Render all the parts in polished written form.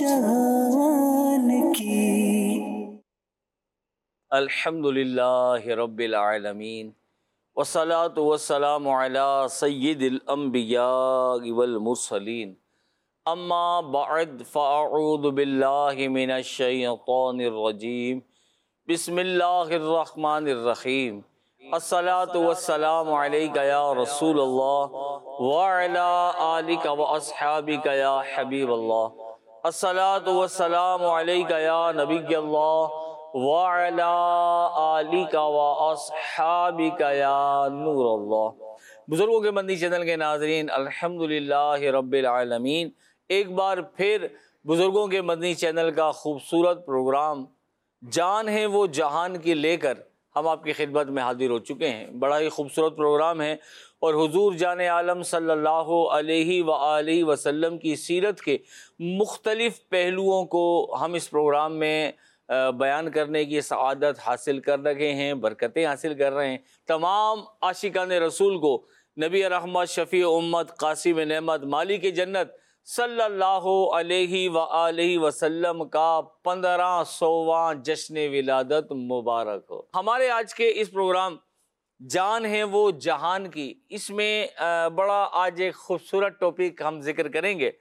جہان کی۔ الحمدللہ رب العالمین والصلاة والسلام علی سید الانبیاء والمرسلین، اما بعد فاعوذ باللہ من الشیطان الرجیم، بسم اللہ الرحمن الرحیم، الصلاة والسلام علیک یا رسول اللہ وعلی آلک واصحابک یا حبیب اللہ، الصلاة والسلام علیک یا نبی اللہ وعلی آلک واصحابک یا نور اللہ۔ بزرگوں کے مدنی چینل کے ناظرین، الحمدللہ رب العالمین، ایک بار پھر بزرگوں کے مدنی چینل کا خوبصورت پروگرام جان ہے وہ جہان کی لے کر ہم آپ کی خدمت میں حاضر ہو چکے ہیں۔ بڑا ہی خوبصورت پروگرام ہے اور حضور جان عالم صلی اللہ علیہ وآلہ وسلم کی سیرت کے مختلف پہلوؤں کو ہم اس پروگرام میں بیان کرنے کی سعادت حاصل کر رہے ہیں، برکتیں حاصل کر رہے ہیں۔ تمام عاشقان رسول کو نبی رحمت، شفیع امت، قاسم نعمت، مالک جنت صلی اللہ علیہ وآلہ وسلم کا 1500واں جشن ولادت مبارک ہو۔ ہمارے آج کے اس پروگرام جان ہے وہ جہان کی، اس میں بڑا آج ایک خوبصورت ٹاپک ہم ذکر کریں گے،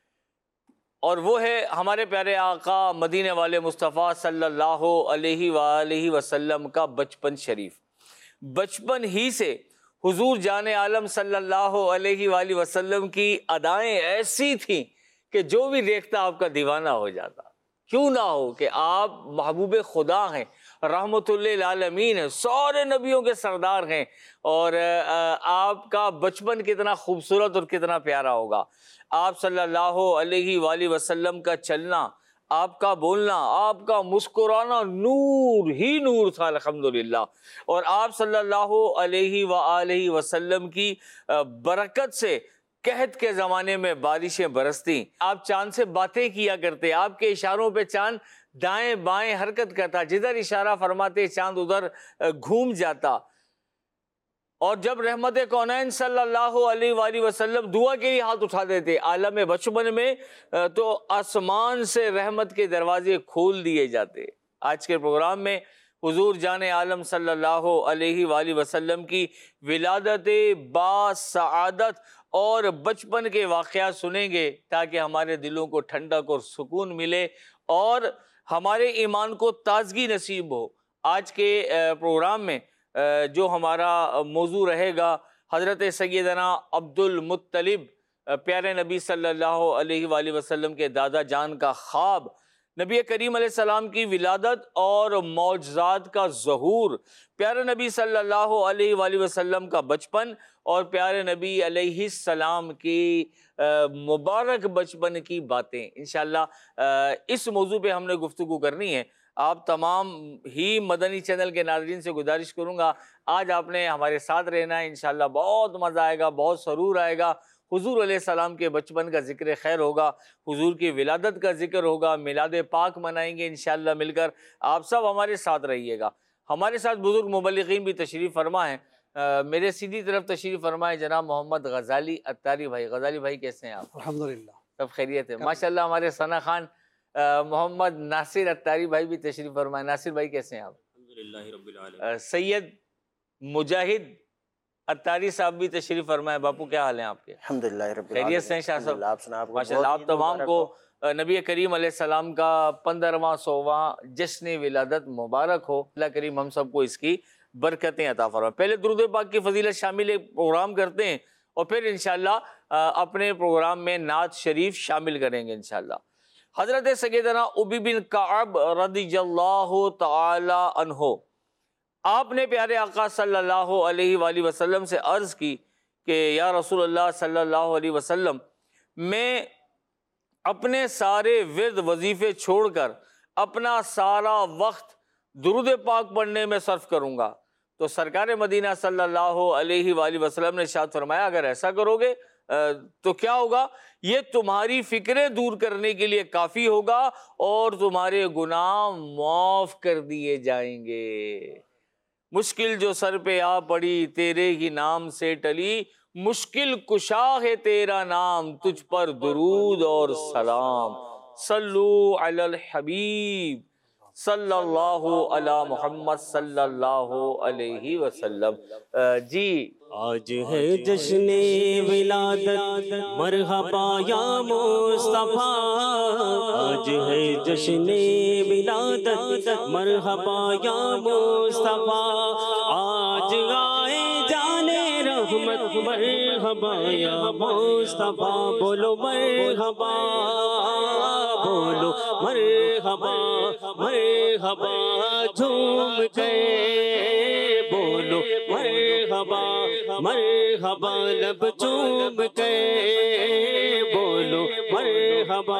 اور وہ ہے ہمارے پیارے آقا مدینے والے مصطفیٰ صلی اللہ علیہ وآلہ وسلم کا بچپن شریف۔ بچپن ہی سے حضور جان عالم صلی اللہ علیہ وآلہ وسلم کی ادائیں ایسی تھیں کہ جو بھی دیکھتا آپ کا دیوانہ ہو جاتا۔ کیوں نہ ہو کہ آپ محبوب خدا ہیں، رحمت للعالمین ہیں، سارے نبیوں کے سردار ہیں، اور آپ کا بچپن کتنا خوبصورت اور کتنا پیارا ہوگا۔ آپ صلی اللہ علیہ وآلہ وسلم کا چلنا، آپ کا بولنا، آپ کا مسکرانا نور ہی نور تھا الحمدللہ، اور آپ صلی اللہ علیہ وآلہ وسلم کی برکت سے قحط کے زمانے میں بارشیں برستی، آپ چاند سے باتیں کیا کرتے، آپ کے اشاروں پہ چاند دائیں بائیں حرکت کرتا، جدھر اشارہ فرماتے چاند ادھر گھوم جاتا، اور جب رحمت کونین صلی اللہ علیہ وآلہ وسلم دعا کے لیے ہاتھ اٹھا دیتے عالم بچپن میں، تو آسمان سے رحمت کے دروازے کھول دیے جاتے۔ آج کے پروگرام میں حضور جان عالم صلی اللہ علیہ وآلہ وسلم کی ولادت با سعادت اور بچپن کے واقعات سنیں گے، تاکہ ہمارے دلوں کو ٹھنڈک اور سکون ملے اور ہمارے ایمان کو تازگی نصیب ہو۔ آج کے پروگرام میں جو ہمارا موضوع رہے گا، حضرت سیدنا عبد المطلب پیارے نبی صلی اللہ علیہ وآلہ وسلم کے دادا جان کا خواب، نبی کریم علیہ السلام کی ولادت اور معجزات کا ظہور، پیارے نبی صلی اللہ علیہ وآلہ وسلم کا بچپن، اور پیارے نبی علیہ السلام کی مبارک بچپن کی باتیں۔ انشاءاللہ اس موضوع پہ ہم نے گفتگو کرنی ہے۔ آپ تمام ہی مدنی چینل کے ناظرین سے گزارش کروں گا، آج آپ نے ہمارے ساتھ رہنا ہے، انشاءاللہ بہت مزہ آئے گا، بہت سرور آئے گا۔ حضور علیہ السلام کے بچپن کا ذکر خیر ہوگا، حضور کی ولادت کا ذکر ہوگا، میلاد پاک منائیں گے انشاءاللہ مل کر۔ آپ سب ہمارے ساتھ رہیے گا۔ ہمارے ساتھ بزرگ مبلغین بھی تشریف فرما ہیں۔ میرے سیدھی طرف تشریف فرمائے جناب محمد غزالی اتاری بھائی۔ غزالی بھائی کیسے ہیں آپ؟ الحمدللہ سب خیریت ہے ماشاءاللہ۔ ہمارے ثنا خان محمد ناصر اتاری بھائی بھی تشریف فرمائے۔ ناصر بھائی کیسے ہیں آپ؟ الحمدللہ رب العالمین۔ سید مجاہد اتاری صاحب بھی تشریف فرمائے۔ باپو کیا حال ہیں آپ کے؟ الحمدللہ رب العالمین۔ خیریت سے ہیں شاہ صاحب؟ آپ ماشاءاللہ۔ آپ تمام کو نبی کریم علیہ السلام کا 1500واں جشن ولادت مبارک ہو۔ اللہ کریم ہم سب کو اس کی برکتیں عطا فرمائے۔ پہلے درود پاک کی فضیلت شامل ایک پروگرام کرتے ہیں، اور پھر انشاءاللہ اپنے پروگرام میں نعت شریف شامل کریں گے انشاءاللہ۔ حضرت سیدنا ابی بن کعب رضی اللہ تعالی عنہ، آپ نے پیارے آقا صلی اللہ علیہ وآلہ وسلم سے عرض کی کہ یا رسول اللہ صلی اللہ علیہ وسلم، میں اپنے سارے ورد وظیفے چھوڑ کر اپنا سارا وقت درود پاک پڑھنے میں صرف کروں گا۔ تو سرکار مدینہ صلی اللہ علیہ وآلہ وسلم نے ارشاد فرمایا، اگر ایسا کرو گے تو کیا ہوگا؟ یہ تمہاری فکریں دور کرنے کے لیے کافی ہوگا اور تمہارے گناہ معاف کر دیے جائیں گے۔ مشکل جو سر پہ آ پڑی تیرے ہی نام سے ٹلی، مشکل کشا ہے تیرا نام، تجھ پر درود اور سلام۔ صلو علی الحبیب صلی اللہ علی محمد صلی اللہ علیہ وسلم۔ جی آج ہے جشن ولادت مرحبا یا مصطفیٰ، آج ہے جشن ولادت مرحبا یا مصطفیٰ، آج آئے جانے رحمت مرحبا یا مصطفیٰ، بولو مرحبا، بولو مرحبا، مرحبا جھوم گئے، بولو مرحبا، مرحبا لب چوم کے بولو مرحبا،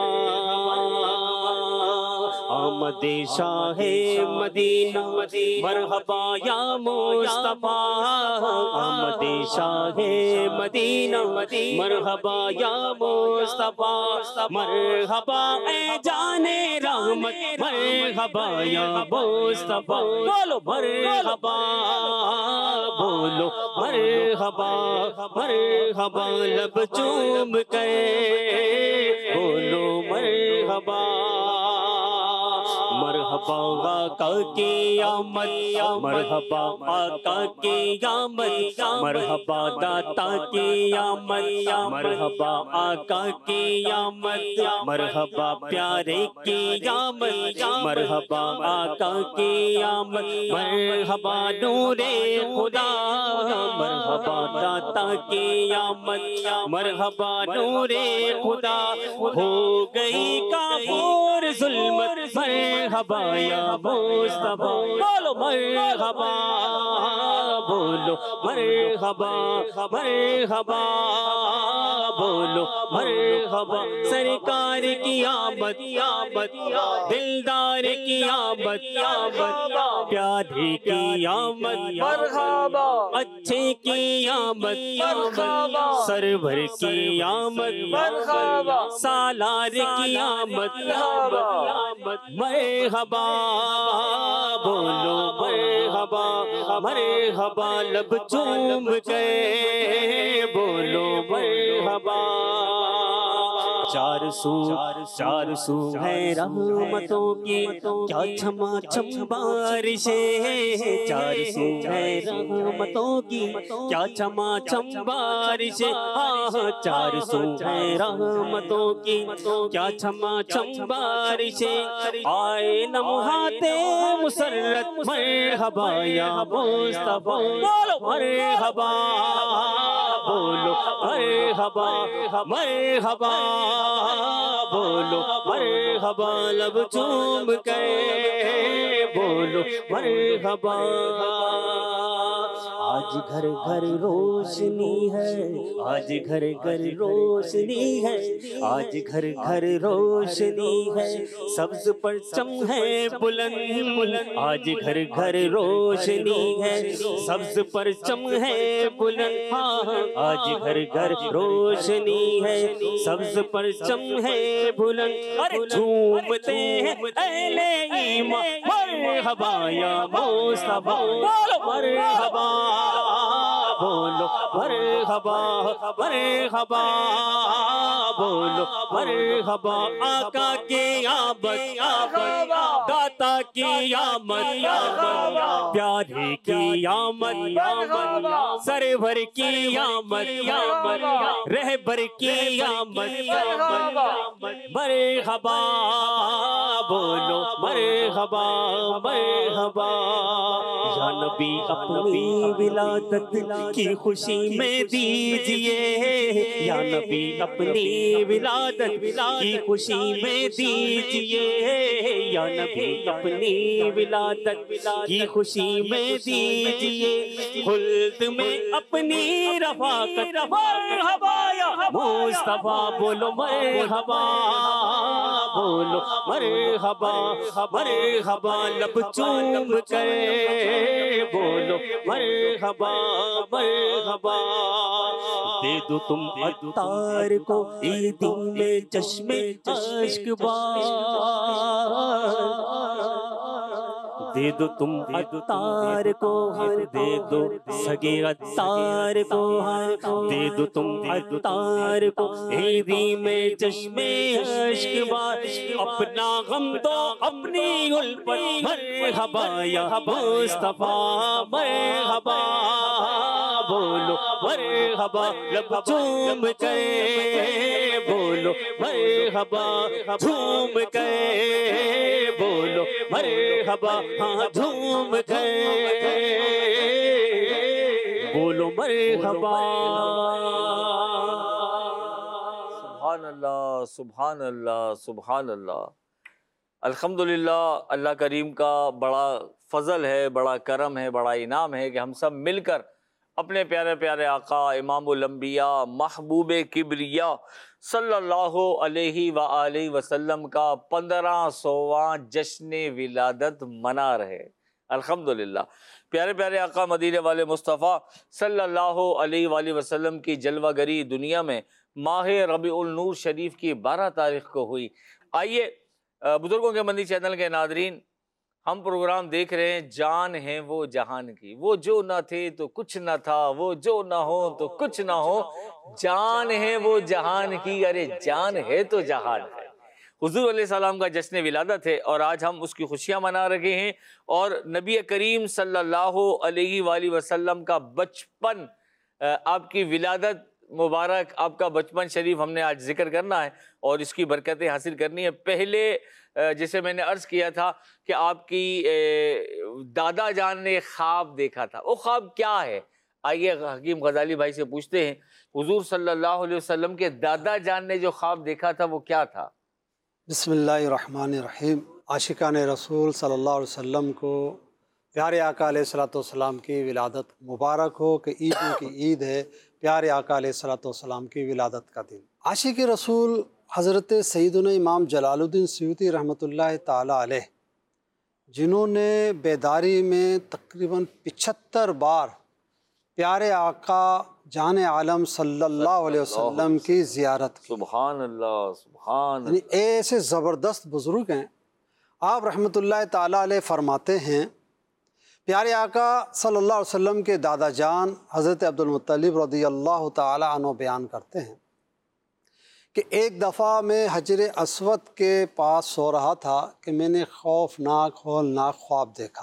آمد شاہ مدینہ مرحبا یا مصطفیٰ، آمد شاہ مدینہ مرحبا یا مصطفیٰ، مرحبا اے جان رحمت مرحبا یا مصطفیٰ، بولو مرحبا، بولو مرحبا، مرحبا لب چوم کے بولو مرحبا، مرحبا آقا کی آمد، مرحبا آقا کی آمد، مرحبا داتا کی آمد، مرحبا آقا کی آمد، مرحبا پیارے کی آمد، مرحبا آقا کی آمد، مرحبا نور خدا، مرحبا داتا کی آمد، مرحبا نور خدا، ہو گئی کافور ظلمت مرحبا یا مصطفیٰ، بولو مرحبا، بولو مرحبا، مرحبا بولو مرحبا، سرکار کی آمد، آمد دلدار کی آمد، آمد پیارے کی آمد، مرحبا اچھے کی آمد، مرحبا سرور کی آمد، مرحبا سالار کی آمد، مرحبا بولو مرحبا، مرحبا لب چوم کے بولو مرحبا، چار سو ہے رحمتوں کی کیا چھما چھم بارشیں، چار سو ہے رحمتوں کی کیا چھما چھم بارشیں، چار سو ہے رحمتوں کی کیا چھما چھم بارشیں، آئے لمحات مسرت مرحبا یا مصطفیٰ، بولو مرحبا، بولو مرحبا، مرحبا بولو مرحبا لب چوم کے بولو مرحبا، آج گھر گھر روشنی ہے، آج گھر گھر روشنی ہے، آج گھر گھر روشنی ہے، سبز پرچم ہے بلند، آج گھر گھر روشنی ہے، سبز پرچم ہے بلند، آج گھر گھر روشنی ہے، سبز پرچم ہے بلند، جھومتے ہیں اہل ایمان مرحبا یا مصطفیٰ، بولو مرحبا، بولو مرحبا، مرحبا بولو مرحبا، آقا کی آمد، داتا کی آمد، پیارے کی آمد، سرور کی آمد، رہبر کی آمد، مرحبا بولو مرحبا، مرحبا یا نبی اپنی ولادت کی خوشی میں دیجئے، یا نبی اپنی ولادت کی خوشی میں دیجئے، یا نبی اپنی ولادت کی خوشی میں دیجئے، خلد میں اپنی رفاقت مرحبا یا مصطفیٰ، بولو مرحبا، بولو مرحبا، مرحبا لب چوم کے بولو مرحبا، مرحبا دے دو تم عطار کو عیدی میں چشم اشک بار، دے دو تم عطار کو ہاتھ، دے دو سگے عطار کو ہاتھ، دے دو تم عطار کو عیدی میں چشمے اشک بار، اپنا غم دو اپنی الفت، مرحبا یا مصطفیٰ مرحبا، بولو مرحبا لب چوم کر بولو مرحبا، جھوم کر بولو مرحبا، ہاں جھوم کر بولو مرحبا۔ سبحان اللہ سبحان اللہ سبحان اللہ۔ الحمدللہ، اللہ کریم کا بڑا فضل ہے، بڑا کرم ہے، بڑا انعام ہے کہ ہم سب مل کر اپنے پیارے پیارے آقا امام الانبیاء محبوب کبریا صلی اللہ علیہ وآلہ وسلم کا 1500واں جشن ولادت منا رہے۔ الحمدللہ، پیارے پیارے آقا مدینے والے مصطفیٰ صلی اللہ علیہ وآلہ وسلم کی جلوہ گری دنیا میں ماہ ربیع النور شریف کی 12 تاریخ کو ہوئی۔ آئیے بزرگوں کے مندی چینل کے ناظرین، ہم پروگرام دیکھ رہے ہیں جان ہے وہ جہان کی، وہ جو نہ تھے تو کچھ نہ تھا، وہ جو نہ ہو تو کچھ نہ ہو، جان ہے وہ جہان کی، ارے جان ہے تو جہان ہے۔ حضور علیہ السلام کا جشن ولادت ہے اور آج ہم اس کی خوشیاں منا رہے ہیں، اور نبی کریم صلی اللہ علیہ وآلہ وسلم کا بچپن، آپ کی ولادت مبارک، آپ کا بچپن شریف ہم نے آج ذکر کرنا ہے اور اس کی برکتیں حاصل کرنی ہے۔ پہلے جیسے میں نے عرض کیا تھا کہ آپ کی دادا جان نے خواب دیکھا تھا، وہ خواب کیا ہے؟ آئیے حکیم غزالی بھائی سے پوچھتے ہیں، حضور صلی اللہ علیہ وسلم کے دادا جان نے جو خواب دیکھا تھا وہ کیا تھا؟ بسم اللہ الرحمن الرحیم۔ عاشقان رسول صلی اللہ علیہ وسلم کو پیارے آقا علیہ الصلوۃ والسلام کی ولادت مبارک ہو کہ عیدوں کی عید ہے، پیارے آقا علیہ الصلوۃ والسلام کی ولادت کا دن۔ عاشق رسول حضرت سیدنا امام جلال الدین سیوطی رحمۃ اللہ تعالی علیہ، جنہوں نے بیداری میں تقریباً 75 بار پیارے آقا جان عالم صلی اللہ علیہ وسلم کی زیارت کی۔ سبحان اللہ سبحان یعنی ایسے زبردست بزرگ ہیں۔ آپ رحمۃ اللہ تعالی علیہ فرماتے ہیں، پیارے آقا صلی اللہ علیہ وسلم کے دادا جان حضرت عبد المطلب رضی اللہ تعالی عنہ بیان کرتے ہیں کہ ایک دفعہ میں حجر اسود کے پاس سو رہا تھا کہ میں نے خوفناک ہولناک خواب دیکھا،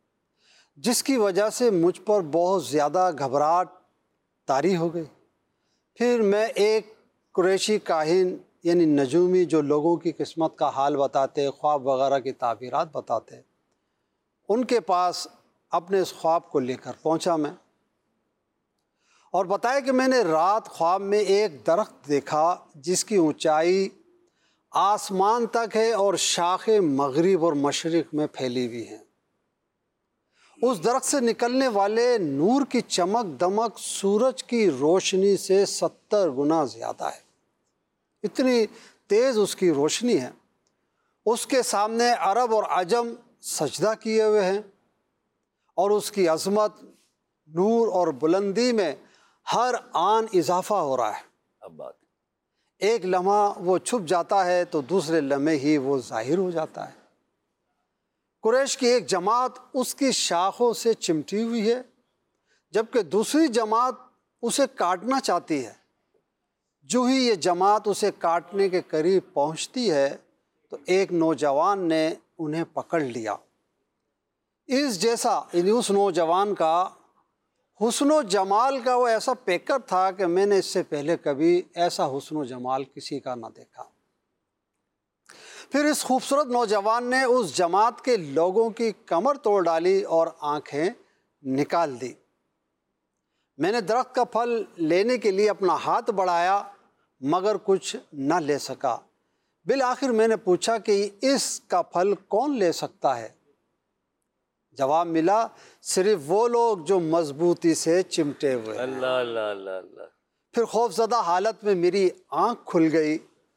جس کی وجہ سے مجھ پر بہت زیادہ گھبراہٹ طاری ہو گئی۔ پھر میں ایک قریشی کاہن یعنی نجومی جو لوگوں کی قسمت کا حال بتاتے، خواب وغیرہ کی تعبیرات بتاتے، ان کے پاس اپنے اس خواب کو لے کر پہنچا میں، اور بتایا کہ میں نے رات خواب میں ایک درخت دیکھا جس کی اونچائی آسمان تک ہے اور شاخیں مغرب اور مشرق میں پھیلی ہوئی ہیں۔ اس درخت سے نکلنے والے نور کی چمک دمک سورج کی روشنی سے 70 گنا زیادہ ہے، اتنی تیز اس کی روشنی ہے۔ اس کے سامنے عرب اور عجم سجدہ کیے ہوئے ہیں، اور اس کی عظمت، نور اور بلندی میں ہر آن اضافہ ہو رہا ہے۔ اب بات ایک لمحہ وہ چھپ جاتا ہے تو دوسرے لمحے ہی وہ ظاہر ہو جاتا ہے۔ قریش کی ایک جماعت اس کی شاخوں سے چمٹی ہوئی ہے، جبکہ دوسری جماعت اسے کاٹنا چاہتی ہے۔ جو ہی یہ جماعت اسے کاٹنے کے قریب پہنچتی ہے تو ایک نوجوان نے انہیں پکڑ لیا۔ اس جیسا یعنی اس نوجوان کا حسن و جمال کا وہ ایسا پیکر تھا کہ میں نے اس سے پہلے کبھی ایسا حسن و جمال کسی کا نہ دیکھا۔ پھر اس خوبصورت نوجوان نے اس جماعت کے لوگوں کی کمر توڑ ڈالی اور آنکھیں نکال دی۔ میں نے درخت کا پھل لینے کے لیے اپنا ہاتھ بڑھایا مگر کچھ نہ لے سکا۔ بالآخر میں نے پوچھا کہ اس کا پھل کون لے سکتا ہے؟ جواب ملا، صرف وہ لوگ جو مضبوطی سے چمٹے ہوئے ہیں۔ اللہ اللہ اللہ اللہ۔ پھر خوف زدہ حالت میں میری آنکھ کھل گئی۔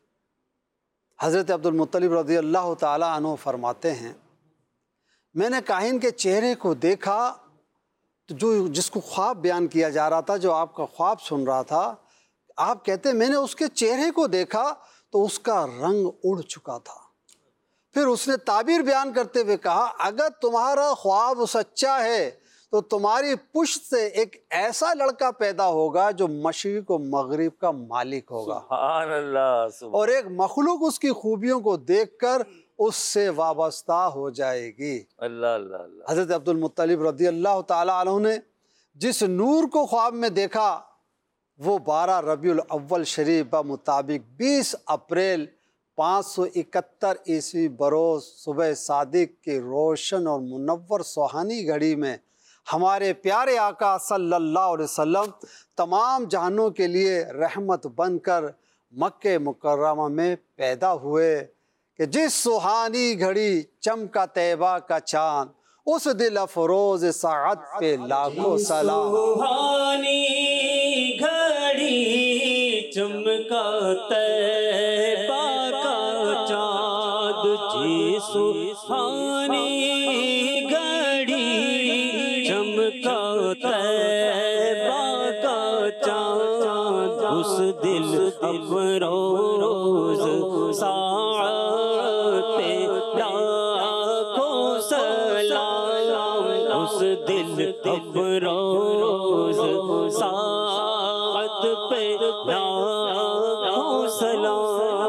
حضرت عبد المطلب رضی اللہ تعالی عنہ فرماتے ہیں، میں نے کاہن کے چہرے کو دیکھا تو جس کو خواب بیان کیا جا رہا تھا، جو آپ کا خواب سن رہا تھا، آپ کہتے ہیں میں نے اس کے چہرے کو دیکھا تو اس کا رنگ اڑ چکا تھا۔ پھر اس نے تعبیر بیان کرتے ہوئے کہا اگر تمہارا خواب سچا ہے تو تمہاری پشت سے ایک ایسا لڑکا پیدا ہوگا جو مشرق و مغرب کا مالک ہوگا، سبحان اللہ، سبحان اور ایک مخلوق اس کی خوبیوں کو دیکھ کر اس سے وابستہ ہو جائے گی۔ اللہ اللہ اللہ۔ حضرت عبد المطلب رضی اللہ تعالیٰ عنہ نے جس نور کو خواب میں دیکھا وہ 12 ربیع الاول شریف بمطابق 20 اپریل 571 عیسوی بروز صبح صادق کی روشن اور منور سہانی گھڑی میں ہمارے پیارے آقا صلی اللہ علیہ وسلم تمام جہانوں کے لیے رحمت بن کر مکہ مکرمہ میں پیدا ہوئے کہ جس سہانی گھڑی چمکا طیبہ کا چاند اس دل افروز ساعت پہ لاکھوں سلام۔ سبحانی گھڑی چمکا طیبہ کا چاند، جی سبحانی گھڑی چمکا طیبہ کا چاند، اس دل افروز ساعت پہ لاکھوں سلام، اس دل افروز ساعت پہ لاکھوں سلام۔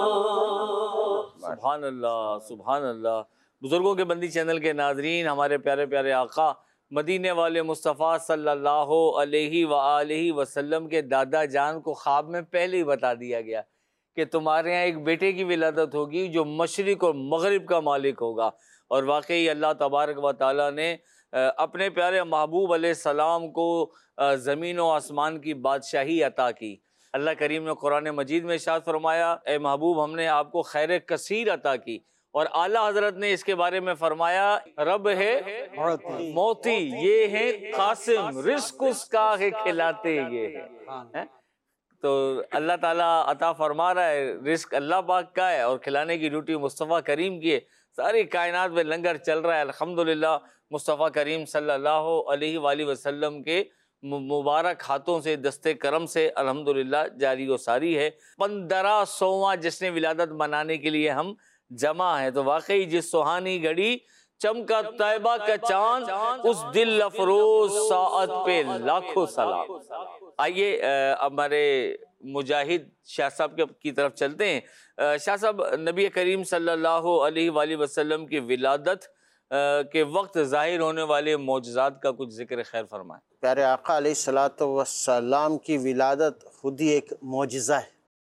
سبحان اللہ، سبحان اللہ۔ بزرگوں کے بندی چینل کے ناظرین، ہمارے پیارے پیارے آقا مدینے والے مصطفیٰ صلی اللہ علیہ وآلہ وسلم کے دادا جان کو خواب میں پہلے ہی بتا دیا گیا کہ تمہارے یہاں ایک بیٹے کی ولادت ہوگی جو مشرق اور مغرب کا مالک ہوگا، اور واقعی اللہ تبارک و تعالیٰ نے اپنے پیارے محبوب علیہ السلام کو زمین و آسمان کی بادشاہی عطا کی۔ اللہ کریم نے قرآن مجید میں ارشاد فرمایا اے محبوب ہم نے آپ کو خیر کثیر عطا کی، اور اعلیٰ حضرت نے اس کے بارے میں فرمایا رب ہے موتی یہ ہے قاسم، رزق اس کا ہے کھلاتے یہ ہے۔ تو اللہ تعالیٰ عطا فرما رہا ہے، رزق اللہ پاک کا ہے اور کھلانے کی ڈیوٹی مصطفیٰ کریم کی ہے۔ ساری کائنات میں لنگر چل رہا ہے، الحمدللہ مصطفیٰ کریم صلی اللہ علیہ وآلہ وسلم کے مبارک ہاتھوں سے دستے کرم سے الحمدللہ جاری و ساری ہے۔ 1500واں جشن ولادت منانے کے لیے ہم جمع ہیں، تو واقعی جس سہانی گھڑی چمکا طیبہ کا چاند اس دل افروز ساعت پہ لاکھوں سلام۔ آئیے ہمارے مجاہد شاہ صاحب کی طرف چلتے ہیں۔ شاہ صاحب، نبی کریم صلی اللہ علیہ وآلہ وسلم کی ولادت کے وقت ظاہر ہونے والے معجزات کا کچھ ذکر خیر فرمائیں۔ پیارے آقا علیہ الصلوۃ والسلام کی ولادت خود ہی ایک معجزہ ہے،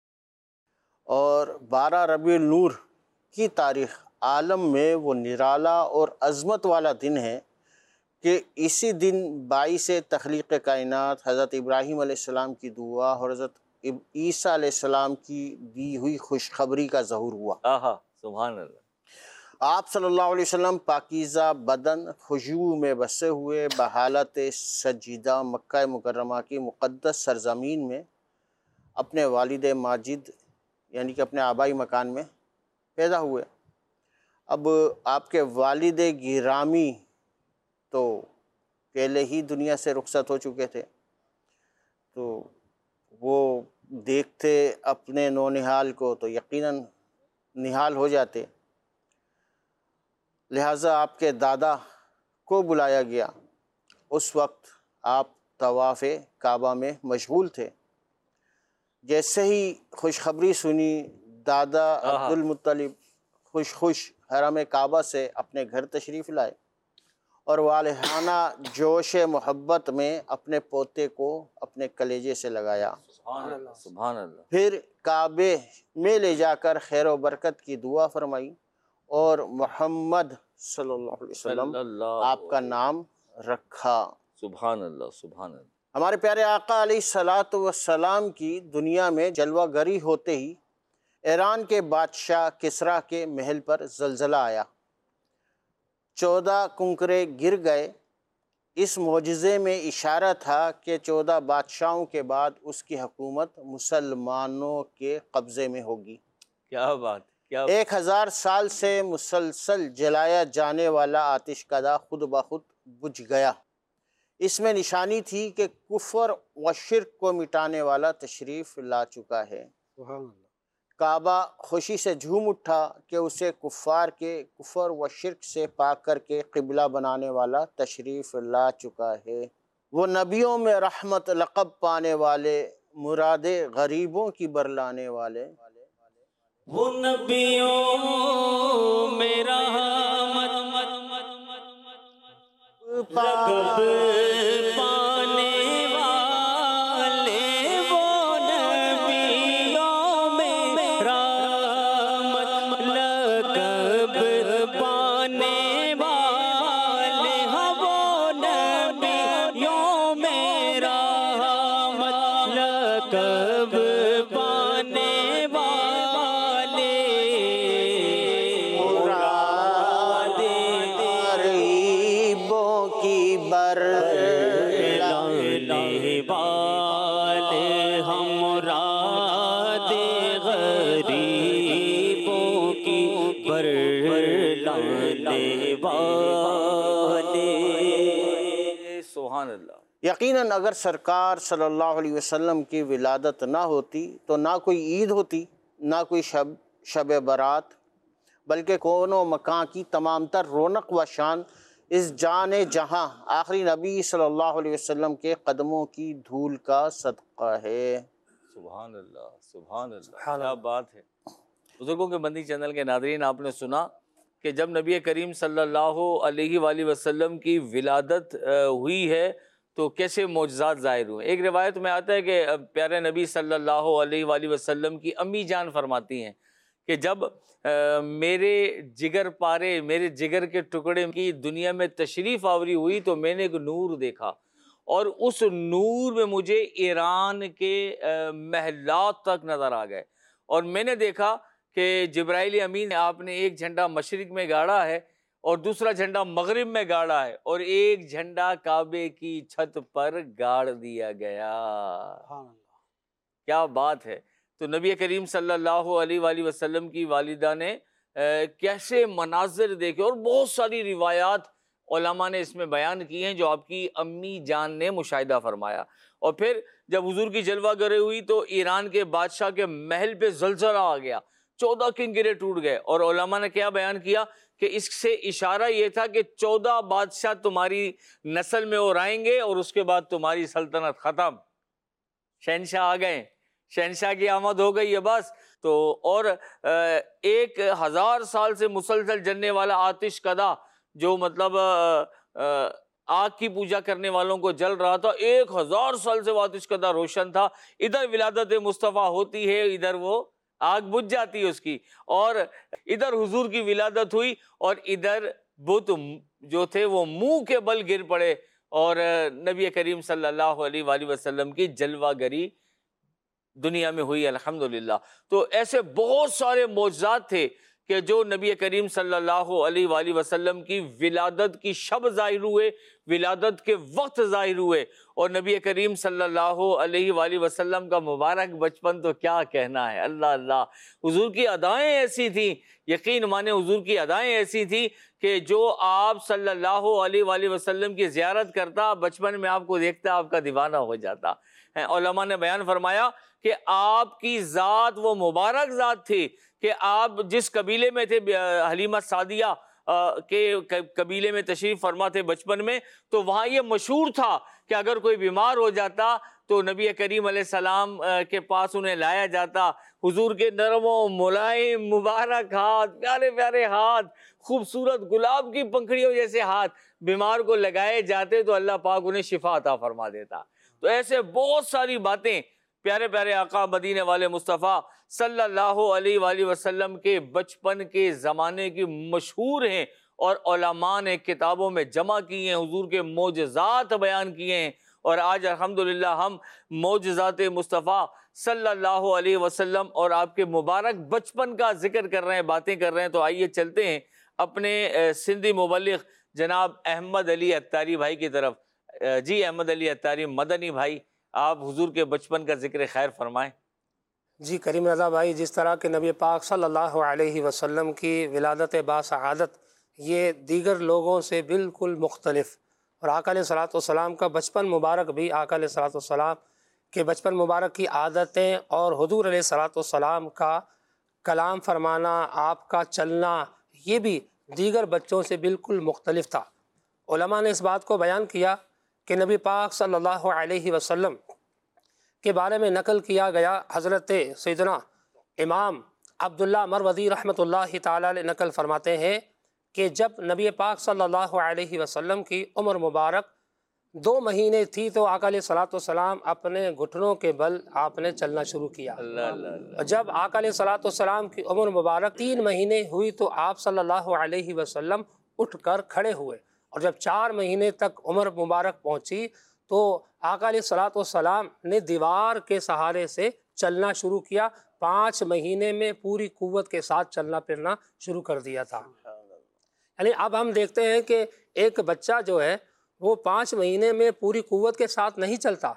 اور 12 ربیع النور کی تاریخ عالم میں وہ نرالا اور عظمت والا دن ہے کہ اسی دن باعث تخلیق کائنات حضرت ابراہیم علیہ السلام کی دعا اور حضرت عیسیٰ علیہ السلام کی دی ہوئی خوشخبری کا ظہور ہوا۔ آہا، سبحان اللہ۔ آپ صلی اللہ علیہ وسلم پاکیزہ بدن خشوع میں بسے ہوئے بحالت سجیدہ مکہ مکرمہ کی مقدس سرزمین میں اپنے والد ماجد یعنی کہ اپنے آبائی مکان میں پیدا ہوئے۔ اب آپ کے والد گرامی تو پہلے ہی دنیا سے رخصت ہو چکے تھے، تو وہ دیکھتے اپنے نونہال کو تو یقیناً نہال ہو جاتے، لہٰذا آپ کے دادا کو بلایا گیا۔ اس وقت آپ طواف کعبہ میں مشغول تھے۔ جیسے ہی خوشخبری سنی، دادا عبد المطلب خوش حرم کعبہ سے اپنے گھر تشریف لائے اور والہانہ جوش محبت میں اپنے پوتے کو اپنے کلیجے سے لگایا، سبحان اللہ۔ پھر کعبے میں لے جا کر خیر و برکت کی دعا فرمائی اور محمد صلی اللہ علیہ وسلم آپ کا نام رکھا۔ سبحان اللہ، سبحان اللہ۔ ہمارے پیارے آقا علیہ الصلوۃ والسلام کی دنیا میں جلوہ گری ہوتے ہی ایران کے بادشاہ کسریٰ کے محل پر زلزلہ آیا، 14 کنکرے گر گئے۔ اس معجزے میں اشارہ تھا کہ 14 بادشاہوں کے بعد اس کی حکومت مسلمانوں کے قبضے میں ہوگی۔ کیا بات، کیا 1000 سال سے مسلسل جلایا جانے والا آتش کدہ خود بخود بجھ گیا۔ اس میں نشانی تھی کہ کفر و شرک کو مٹانے والا تشریف لا چکا ہے۔ سبحان اللہ۔ کعبہ خوشی سے جھوم اٹھا کہ اسے کفار کے کفر و شرک سے پاک کر کے قبلہ بنانے والا تشریف لا چکا ہے۔ وہ نبیوں میں رحمت لقب پانے والے، مراد غریبوں کی برلانے والے، وہ نبیوں میں رحمت لقب پانے والے، وہ نبیوں میں رحمت لقب پانے والے، ہاں وہ نبیوں میں رحمت لقب پانے والے، مراد غریبوں کی لانے والے، ہم مراد غریبوں کی لانے والے۔ سبحان اللہ۔ یقیناً اگر سرکار صلی اللہ علیہ وسلم کی ولادت نہ ہوتی تو نہ کوئی عید ہوتی، نہ کوئی شب برات، بلکہ کون و مکان کی تمام تر رونق و شان اس جان جہاں آخری نبی صلی اللہ علیہ وسلم کے قدموں کی دھول کا صدقہ ہے۔ سبحان اللہ، سبحان اللہ، کیا بات ہے۔ بزرگوں کے بندی چینل کے ناظرین، آپ نے سنا کہ جب نبی کریم صلی اللہ علیہ وآلہ وسلم کی ولادت ہوئی ہے تو کیسے معجزات ظاہر ہوئے۔ ایک روایت میں آتا ہے کہ پیارے نبی صلی اللہ علیہ وآلہ وسلم کی امی جان فرماتی ہیں کہ جب میرے جگر پارے، میرے جگر کے ٹکڑے کی دنیا میں تشریف آوری ہوئی تو میں نے ایک نور دیکھا، اور اس نور میں مجھے ایران کے محلات تک نظر آ گئے، اور میں نے دیکھا کہ جبرائیل امین آپ نے ایک جھنڈا مشرق میں گاڑا ہے اور دوسرا جھنڈا مغرب میں گاڑا ہے، اور ایک جھنڈا کعبے کی چھت پر گاڑ دیا گیا۔ کیا بات ہے۔ تو نبی کریم صلی اللہ علیہ وآلہ وسلم کی والدہ نے کیسے مناظر دیکھے، اور بہت ساری روایات علماء نے اس میں بیان کی ہیں جو آپ کی امی جان نے مشاہدہ فرمایا۔ اور پھر جب حضور کی جلوہ گرے ہوئی تو ایران کے بادشاہ کے محل پہ زلزلہ آ گیا، 14 کنگرے ٹوٹ گئے، اور علماء نے کیا بیان کیا کہ اس سے اشارہ یہ تھا کہ 14 بادشاہ تمہاری نسل میں اور آئیں گے، اور اس کے بعد تمہاری سلطنت ختم، شہنشاہ آ گئے، شہنشاہ کی آمد ہو گئی ہے بس۔ تو اور 1000 سال سے مسلسل جلنے والا آتش کدا جو مطلب آگ کی پوجا کرنے والوں کو جل رہا تھا، 1000 سال سے وہ آتش کدا روشن تھا، ادھر ولادت مصطفیٰ ہوتی ہے، ادھر وہ آگ بجھ جاتی ہے اس کی، اور ادھر حضور کی ولادت ہوئی، اور ادھر بت جو تھے وہ منہ کے بل گر پڑے، اور نبی کریم صلی اللہ علیہ وآلہ وسلم کی جلوہ گری دنیا میں ہوئی، الحمدللہ۔ تو ایسے بہت سارے معجزات تھے کہ جو نبی کریم صلی اللہ علیہ وآلہ وسلم کی ولادت کی شب ظاہر ہوئے، ولادت کے وقت ظاہر ہوئے، اور نبی کریم صلی اللہ علیہ وآلہ وسلم کا مبارک بچپن تو کیا کہنا ہے، اللہ اللہ۔ حضور کی ادائیں ایسی تھیں، یقین مانے حضور کی ادائیں ایسی تھیں کہ جو آپ صلی اللہ علیہ وآلہ وسلم کی زیارت کرتا، بچپن میں آپ کو دیکھتا آپ کا دیوانہ ہو جاتا۔ علماء نے بیان فرمایا کہ آپ کی ذات وہ مبارک ذات تھی کہ آپ جس قبیلے میں تھے، حلیمہ سعدیہ کے قبیلے میں تشریف فرما تھے بچپن میں، تو وہاں یہ مشہور تھا کہ اگر کوئی بیمار ہو جاتا تو نبی کریم علیہ السلام کے پاس انہیں لایا جاتا، حضور کے نرم و ملائم مبارک ہاتھ، پیارے پیارے ہاتھ، خوبصورت گلاب کی پنکھڑیوں جیسے ہاتھ بیمار کو لگائے جاتے تو اللہ پاک انہیں شفا عطا فرما دیتا۔ تو ایسے بہت ساری باتیں پیارے پیارے آقا مدینے والے مصطفیٰ صلی اللہ علیہ وآلہ وسلم کے بچپن کے زمانے کی مشہور ہیں، اور علماء نے کتابوں میں جمع کی ہیں، حضور کے معجزات بیان کیے ہیں، اور آج الحمدللہ ہم معجزات مصطفیٰ صلی اللہ علیہ وسلم اور آپ کے مبارک بچپن کا ذکر کر رہے ہیں، باتیں کر رہے ہیں۔ تو آئیے چلتے ہیں اپنے سندھی مبلغ جناب احمد علی اتاری بھائی کی طرف۔ جی احمد علی اتاری مدنی بھائی، آپ حضور کے بچپن کا ذکر خیر فرمائیں۔ جی کریم رضا بھائی، جس طرح کہ نبی پاک صلی اللہ علیہ وسلم کی ولادت باسعادت یہ دیگر لوگوں سے بالکل مختلف، اور آقا علیہ الصلوۃ والسلام کا بچپن مبارک بھی آقا علیہ الصلوۃ والسلام کے بچپن مبارک کی عادتیں اور حضور علیہ الصلوۃ والسلام کا کلام فرمانا، آپ کا چلنا، یہ بھی دیگر بچوں سے بالکل مختلف تھا۔ علماء نے اس بات کو بیان کیا کہ نبی پاک صلی اللہ علیہ وسلم کے بارے میں نقل کیا گیا، حضرت سیدنا امام عبداللہ مروزی رحمۃ اللہ تعالیٰ علیہ نقل فرماتے ہیں کہ جب نبی پاک صلی اللہ علیہ وسلم کی عمر مبارک 2 مہینے تھی تو آقا علیہ الصلوۃ والسلام اپنے گھٹنوں کے بل آپ نے چلنا شروع کیا۔ اور جب آقا علیہ الصلوۃ والسلام کی عمر مبارک 3 مہینے ہوئی تو آپ صلی اللہ علیہ وسلم اٹھ کر کھڑے ہوئے، اور جب 4 مہینے تک عمر مبارک پہنچی تو آقا علیہ الصلوۃ والسلام نے دیوار کے سہارے سے چلنا شروع کیا۔ 5 مہینے میں پوری قوت کے ساتھ چلنا پھرنا شروع کر دیا تھا۔ یعنی اب ہم دیکھتے ہیں کہ ایک بچہ جو ہے وہ 5 مہینے میں پوری قوت کے ساتھ نہیں چلتا۔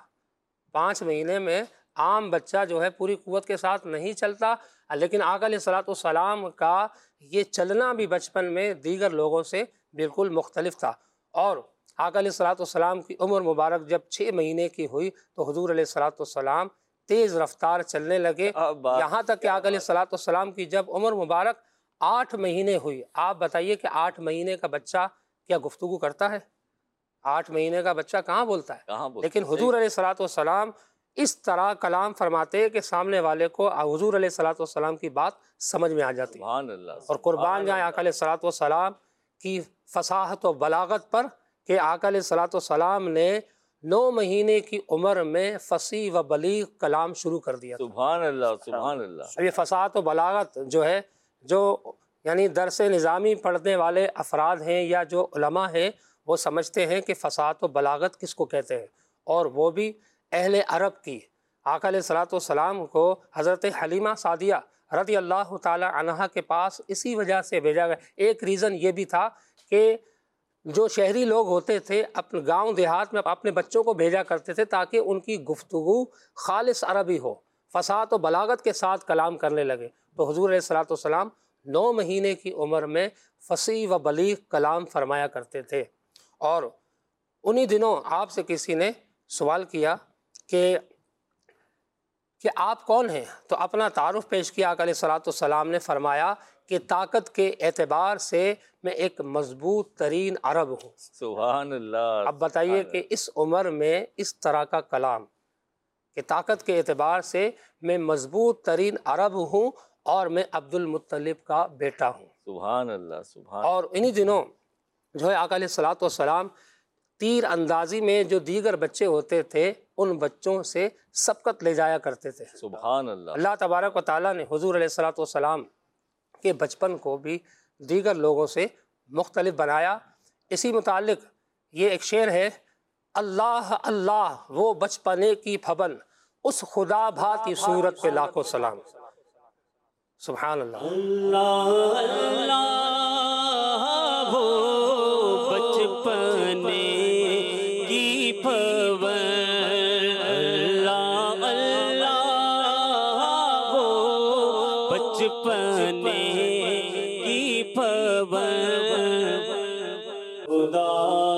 5 مہینے میں عام بچہ جو ہے پوری قوت کے ساتھ نہیں چلتا، لیکن آقا علیہ الصلوۃ والسلام کا یہ چلنا بھی بچپن میں دیگر لوگوں سے بالکل مختلف تھا۔ اور آقا علیہ الصلوۃ والسلام کی عمر مبارک جب 6 مہینے کی ہوئی تو حضور علیہ الصلوۃ والسلام تیز رفتار چلنے لگے، یہاں تک کہ آقا علیہ الصلوۃ والسلام کی جب عمر مبارک 8 مہینے ہوئی۔ آپ بتائیے کہ 8 مہینے کا بچہ کیا گفتگو کرتا ہے؟ 8 مہینے کا بچہ کہاں بولتا ہے؟ لیکن حضور علیہ الصلوۃ والسلام اس طرح کلام فرماتے کہ سامنے والے کو حضور علیہ الصلوۃ والسلام کی بات سمجھ میں آ جاتی۔ اور قربان جائیں آقا علیہ الصلوۃ والسلام کی فصاحت و بلاغت پر کہ آقا علیہ الصلوۃ والسلام نے 9 مہینے کی عمر میں فصیح و بلیغ کلام شروع کر دیا۔ سبحان اللہ، سبحان اللہ۔ یہ فصاحت و بلاغت جو ہے، جو یعنی درس نظامی پڑھنے والے افراد ہیں یا جو علماء ہیں وہ سمجھتے ہیں کہ فصاحت و بلاغت کس کو کہتے ہیں، اور وہ بھی اہل عرب کی۔ آقا علیہ الصلوۃ والسلام کو حضرت حلیمہ سعدیہ رضی اللہ تعالی عنہا کے پاس اسی وجہ سے بھیجا گیا۔ ایک ریزن یہ بھی تھا کہ جو شہری لوگ ہوتے تھے اپنے گاؤں دیہات میں اپنے بچوں کو بھیجا کرتے تھے تاکہ ان کی گفتگو خالص عربی ہو، فصاحت و بلاغت کے ساتھ کلام کرنے لگے۔ تو حضور علیہ الصلوۃ والسلام 9 مہینے کی عمر میں فصیح و بلیغ کلام فرمایا کرتے تھے۔ اور انہی دنوں آپ سے کسی نے سوال کیا کہ آپ کون ہیں؟ تو اپنا تعارف پیش کیا۔ آقا علیہ الصلوۃ والسلام نے فرمایا کہ طاقت کے اعتبار سے میں ایک مضبوط ترین عرب ہوں۔ سبحان اللہ۔ اب بتائیے کہ اس عمر میں اس طرح کا کلام کہ طاقت کے اعتبار سے میں مضبوط ترین عرب ہوں اور میں عبد المطلب کا بیٹا ہوں۔ سبحان اللہ، سبحان۔ اور انہی دنوں جو ہے آقا علیہ الصلوۃ والسلام تیر اندازی میں جو دیگر بچے ہوتے تھے ان بچوں سے سبقت لے جایا کرتے تھے۔ سبحان اللہ۔ اللہ تبارک و تعالیٰ نے حضور علیہ الصلوۃ والسلام کے بچپن کو بھی دیگر لوگوں سے مختلف بنایا۔ اسی متعلق یہ ایک شعر ہے: اللہ اللہ وہ بچپنے کی پھبن، اس خدا بھاتی صورت پہ لاکھوں سلام۔ سبحان اللہ۔ اللہ اللہ وہ بچپنے کی پھبن، اللہ اللہ وہ بچپنے کی پھبن، خدا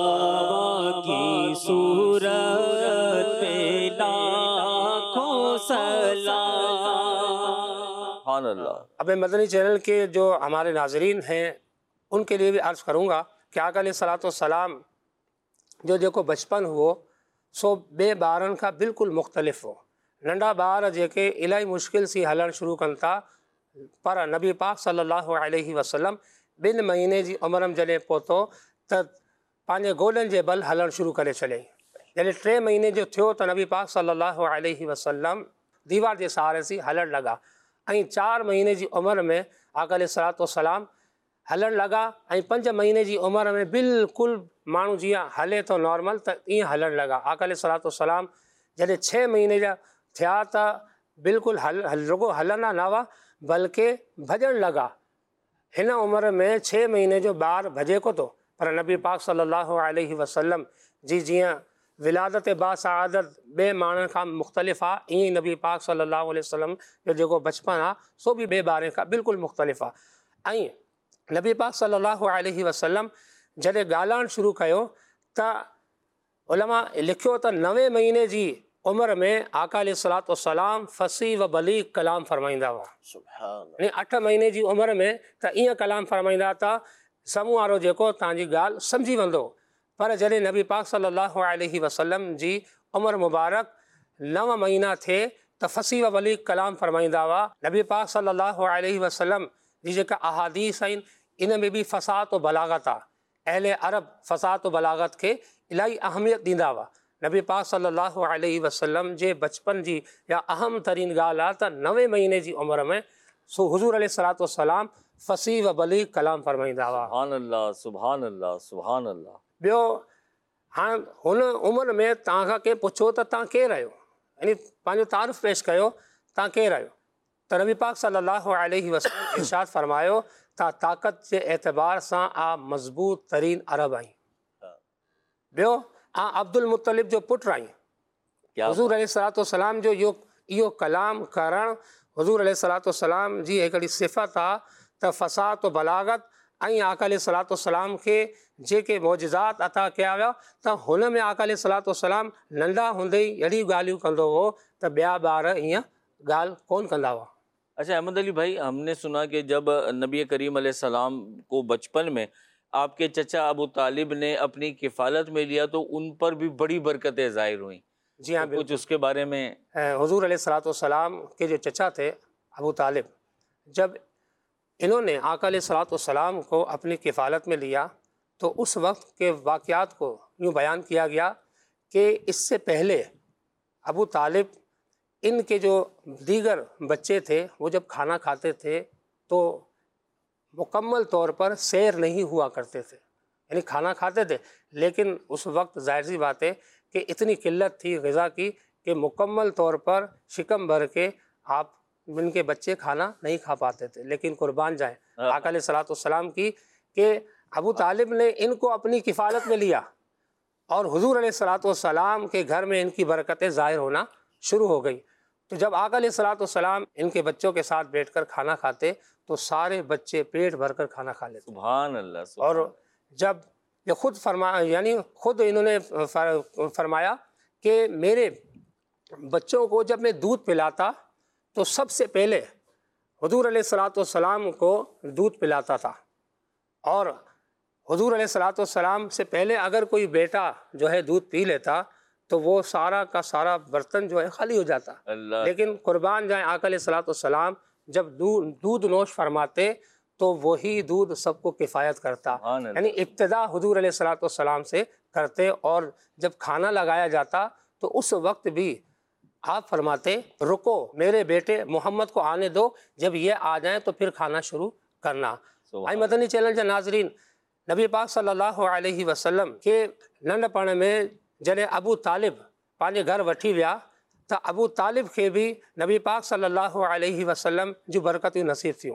کی صورت پہ لاکھوں سلام۔ سبحان اللہ۔ اب میں مدنی چینل کے جو ہمارے ناظرین ہیں ان کے لیے بھی عرض کروں گا کہ آقا علیہ الصلوۃ والسلام جو دیکھو بچپن ہو سو بے بارن کا بالکل مختلف ہو۔ ننڈا بار جے الہی مشکل سی ہلن شروع کنتا، پر نبی پاک صلی اللہ علیہ وسلم 2 مہینے جی عمرم جڏहिं پہتو त पंहिंजे गोॾनि जे बल हलणु शुरू करे छॾियईं। जॾहिं 3 महीने जो थियो त नबी पाक सल्लल्लाहु अलैहि वसल्लम दीवार जे सहारे सां हलणु लॻा ऐं 4 महीने जी उमिरि में आका अलैहिस्सलातु वस्सलाम हलणु लॻा ऐं 5 महीने जी उमिरि में बिल्कुलु माण्हू जीअं हले थो नॉर्मल त ईअं हलणु लॻा। आका अलैहिस्सलातु वस्सलाम जॾहिं 6 महीने जा थिया त बिल्कुलु रुगो हलंदा न हुआ बल्कि भॼणु लॻा। हिन उमिरि में 6 महीने जो ॿारु भॼे को थो, पर नबी पाक सल्लल्लाहु अलैहि वसल्लम जी जीअं विलादत बासआदत ॿिए माण्हुनि खां मुख़्तलिफ़ आहे, ईअं नबी पाक सल्लल्लाहु अलैहि वसल्लम जो जेको बचपन आहे सो बि ॿिए ॿारनि खां बिल्कुलु मुख़्तलिफ़ आहे। ऐं नबी पाक सल्लल्लाहु अलैहि वसल्लम जॾहिं ॻाल्हाइणु शुरू कयो त उलमा लिखियो त 9 महीने जी عمر میں آقا علیہ الصلوۃ والسلام فصیح و बलीग कलाम फरमाईंदा हुआ। सुभान यानी 8 महीने जी उमिरि में त ईअं कलाम फरमाईंदा था साम्हूं वारो जेको तव्हांजी ॻाल्हि सम्झी वेंदो। पर जॾहिं नबी पाक सल्लल्लाहु अलैहि वसल्लम जी उमिरि मुबारक 9 महीना थिए त फसीह व बलीग कलाम फरमाईंदा हुआ। नबी पाक सल्लल्लाहु अलैहि वसल्लम जी जेका अहादीस आहिनि इन में बि फ़साहत व बलागत आहे। अहले अरब फ़साहत व बलागत खे इलाही अहमियत ॾींदा हुआ। नबी पाक सल्लल्लाहु अलैहि वसल्लम जे बचपन जी या अहम तरीन ॻाल्हि आहे त 9 महीने जी उमिरि में सो हुज़ूर अलैहिस्सलातु वस्सलाम फसीह व बलीग कलाम फरमाईंदा हुआ। सुभान अल्लाह, सुभान अल्लाह, सुभान अल्लाह। ॿियो हाणे हुन उमिरि में तव्हांखां कंहिं पुछो त तव्हां केरु आहियो, यानी पंहिंजो तारीफ़ पेश कयो तव्हां केरु आहियो, त नबी पाक सल्लल्लाहु अलैहि वसल्लम इरशाद फरमायो तव्हां ताक़त जे एतबार सां मज़बूत तरीन अरब आहीं। ॿियो अब्दुल मुत्तलिब जो पुटु आहीं। हुज़ूर अलैहिस्सलातु वस्सलाम जो इहो कलाम करणु हुज़ूर अलैहिस्सलातु वस्सलाम जी हिकिड़ी सिफ़त आहे त फ़साहत व बलागत ऐं आका अलैहिस्सलातु वस्सलाम खे जेके मौजिज़ात अता कया विया त हुन में आका अलैहिस्सलातु वस्सलाम नंढा हूंदे ई अहिड़ी ॻाल्हियूं कंदो हो त ॿिया ॿार ईअं ॻाल्हि कोन कंदा हुआ। अच्छा अहमद अली भाई, हमने सुना कि जब नबी करीम अलैहिस्सलाम को बचपन में आपके चचा अबू तालिब ने अपनी किफ़ालत में लिया तो उन पर भी बड़ी बरकतें ज़ाहिर हुई। जी हाँ, तो कुछ उसके बारे में। हुज़ूर अलैहिस्सलातु वस्सलाम के जो चचा थे अबू तालिब, जब इन्होंने आका अलैहिस्सलातु वस्सलाम को अपनी किफ़ालत में लिया तो उस वक्त के वाक़यात को यूँ बयान किया गया कि इससे पहले अबू तालिब इनके जो दीगर बच्चे थे वो जब खाना खाते थे तो मुकम्मल तौर पर सैर नहीं हुआ करते थे, यानी खाना खाते थे लेकिन उस वक्त ज़ाहिर सी बात है कि इतनी किल्लत थी ग़िज़ा की कि मुकम्मल तौर पर शिकम भर के आप इनके बच्चे खाना नहीं खा पाते थे। लेकिन कुर्बान जाए आका अलैहिस्सलातु वस्सलाम की कि अबू तालिब ने इनको अपनी किफ़ालत में लिया और हुज़ूर अलैहिस्सलातु वस्सलाम के घर में इनकी बरकतें ज़ाहिर होना शुरू हो गई। तो जब आका अलैहिस्सलातु वस्सलाम इनके बच्चों के साथ बैठकर खाना खाते तो सारे बच्चे पेट भरकर खाना खा लेते। सुभान अल्लाह। और जब ये खुद इन्होंने फरमाया कि मेरे बच्चों को जब मैं दूध पिलाता तो सबसे पहले हुज़ूर अलैहिस्सलातु वस्सलाम को दूध पिलाता था और हुज़ूर अलैहिस्सलातु वस्सलाम से पहले अगर कोई बेटा जो है दूध पी लेता तो वो सारा का सारा बर्तन जो है खाली हो जाता। लेकिन कुर्बान जाए आका अलैहिस्सलातु वस्सलाम जब दूध नोश फरमाते तो वही दूध सबको किफ़ायत करता, यानी इब्तिदा हुज़ूर अलैहिस्सलातु वस्सलाम से करते। और जब खाना लगाया जाता तो उस वक्त भी आप फरमाते रुको मेरे बेटे मोहम्मद को आने दो, जब ये आ जाएं तो फिर खाना शुरू करना। आई मदनी चैनल जा नाज़रीन, नबी पाक सल्लल्लाहु अलैहि वसल्लम के नंढपण में जॾहिं अबू तालिब पंहिंजे घर वठी विया त अबू तालिब खे बि नबी पाक सल्लल्लाहु अलैहि वसल्लम जूं बरकतूं नसीब थियूं।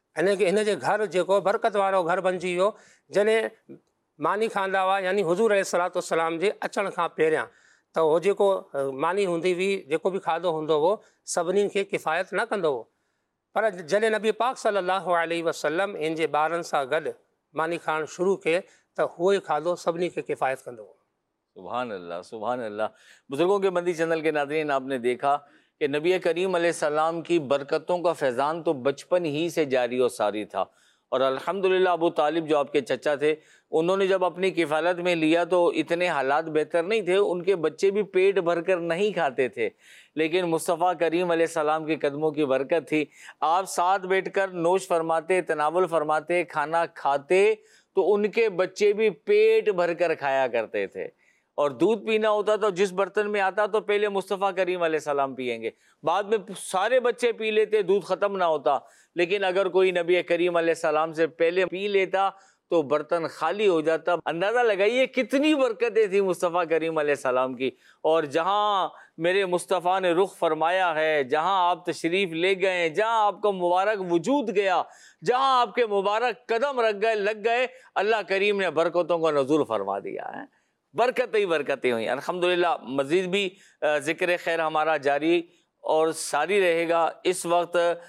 हिन जे घर जेको बरकत वारो घर बणिजी वियो जॾहिं मानी खाईंदा हुआ, यानी हुज़ूर अलैहिस्सलातु वस्सलाम जे अचण खां पहिरियां त उहो जेको मानी हूंदी हुई, जेको बि खाधो हूंदो हो सभिनी खे किफ़ायत न कंदो हो। पर जॾहिं नबी पाक सल्लल्लाहु अलैहि वसल्लम इन जे ॿारनि सां गॾु मानी खाइणु शुरू कए त उहो ई खाधो सभिनी खे किफ़ायत कंदो हो। सुभान अल्लाह, सुभान अल्लाह। बुज़ुर्गों के मदनी चैनल के नाज़रीन, आपने देखा कि नबी करीम अलैहिस्सलाम की बरकतों का फैज़ान तो बचपन ही से जारी और सारी था। और अल्हम्दुलिल्लाह अबू तालिब जो आपके चचा थे उन्होंने जब अपनी किफ़ालत में लिया तो इतने हालात बेहतर नहीं थे, उनके बच्चे भी पेट भरकर नहीं खाते थे, लेकिन मुस्तफ़ा करीम अलैहिस्सलाम के कदमों की बरकत थी। आप साथ बैठकर नोश फरमाते, तनावुल फरमाते, खाना खाते तो उनके बच्चे भी पेट भरकर खाया करते थे। और दूध पीना होता तो जिस बर्तन में आता तो पहले मुस्तफ़ा करीम अलैहिस्सलाम पिएंगे, बाद में सारे बच्चे पी लेते, दूध ख़त्म ना होता। लेकिन अगर कोई नबी करीम अलैहिस्सलाम से पहले पी लेता तो बर्तन खाली हो जाता। अंदाज़ा लगाइए कितनी बरकतें थी मुस्तफ़ा करीम अलैहिस्सलाम की। और जहाँ मेरे मुस्तफ़ा ने रुख फरमाया है, जहाँ आप तशरीफ़ ले गए, जहाँ आपका मुबारक वजूद गया, जहाँ आपके मुबारक कदम लग गए, अल्लाह करीम ने बरकतों का नज़ूल फरमा दिया है। बरकतें ही बरकतें हुई। अल्हम्दुलिल्लाह मज़ीद भी ज़िक्र खैर हमारा जारी और सारी रहेगा। इस वक्त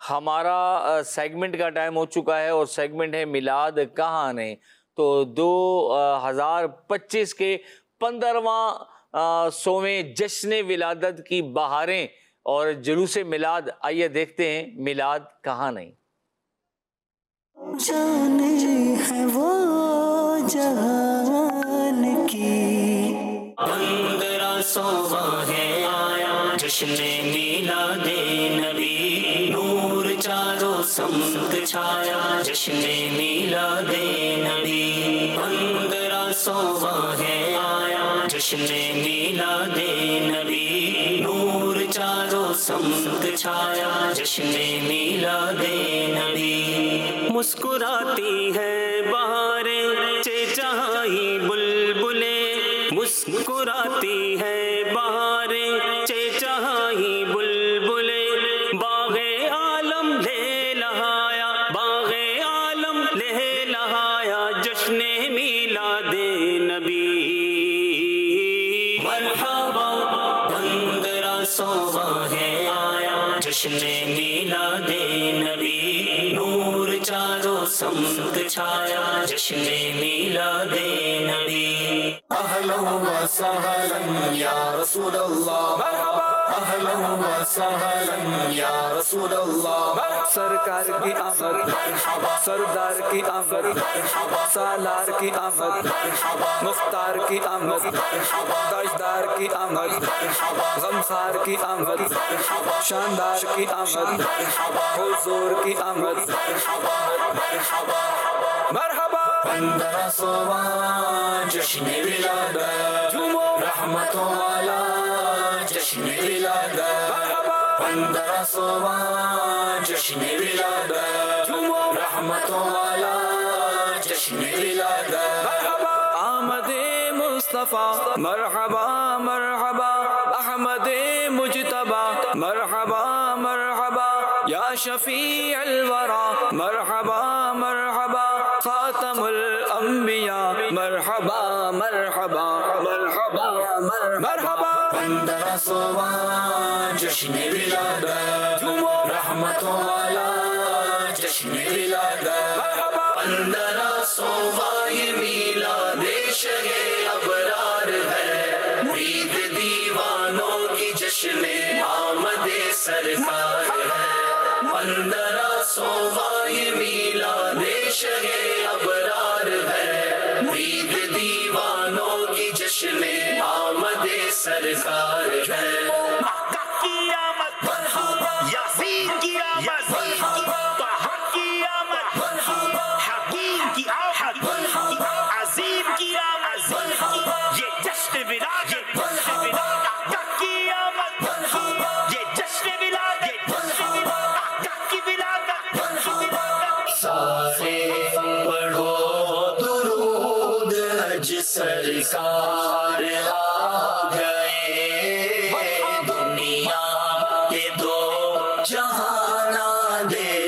हमारा सेगमेंट का टाइम हो चुका है और सेगमेंट है मिलाद कहाँ नहीं। तो 2025 के 15वां 100ویں جشن ولادت کی بہاریں اور جلوس میلاد. آئیے دیکھتے ہیں میلاد کہاں نہیں. جانے ہے وہ جہان کی 1500 ہے آیا جشن میلاد نبی، نور چاروں سمت چھایا جشن میلاد نبی. 1500 ہے آیا جشن میلاد نبی، نور چاروں سمت چھایا جشن میلاد نبی. مسکراتی ہے بہاریں چہچہائی بلبلیں، مسکراتی ہے بہاریں چہچہائی بلبلیں. باغ عالم لے لہایا، باغ عالم لے لہایا جشن میلاد نبی. مرحبا 1500 ہے آیا جشن میلاد نبی، نور چاروں سمت چھایا جشن میلاد نبی. اہلا و سہلا یا رسول اللہ، مرحبا اہلا و سہلا یا رسول اللہ. سرکار کی آمد، سردار کی آمد، سالار کی آمد، مختار کی آمد، تاجدار کی آمد، غمخوار کی آمد، شاندار کی آمد، حضور کی آمد. مرحبا 1500 جشن ولادت، رحمتوں والا جشن ولادت. 1500 جشن ولادت، رحمتوں والا جشن ولادت. آمد مصطفیٰ مرحبا مرحبا، احمد مجتبی مرحبا مرحبا، یا شفیع الورا مرحبا مرحبا، خاتم الانبیاء مرحبا مرحبا مرحبا مرحبا. 1500 جشن ولادت، رحمتوں والا جشن ولادت. 1500 یہ میلاد شہ ابرار ہے، مرید دیوانوں کی جشن آمد سرکار ہے. 1500 یہ میلاد شہ ابرار ہے، مرید دیوانوں کی جشن آمد سرکار ہے. مکہ کی آمد، یاسین کی آمد، طہ کی آمد، حکیم کی آمد، عظیم کی آمد، یہ جشن ولادت. مکہ کی آمد، یہ جشن ولادت، مکہ کی ولادت. سارے پڑھو درود، حج سرکار آ گئے، دنیا کے دو جہاں دے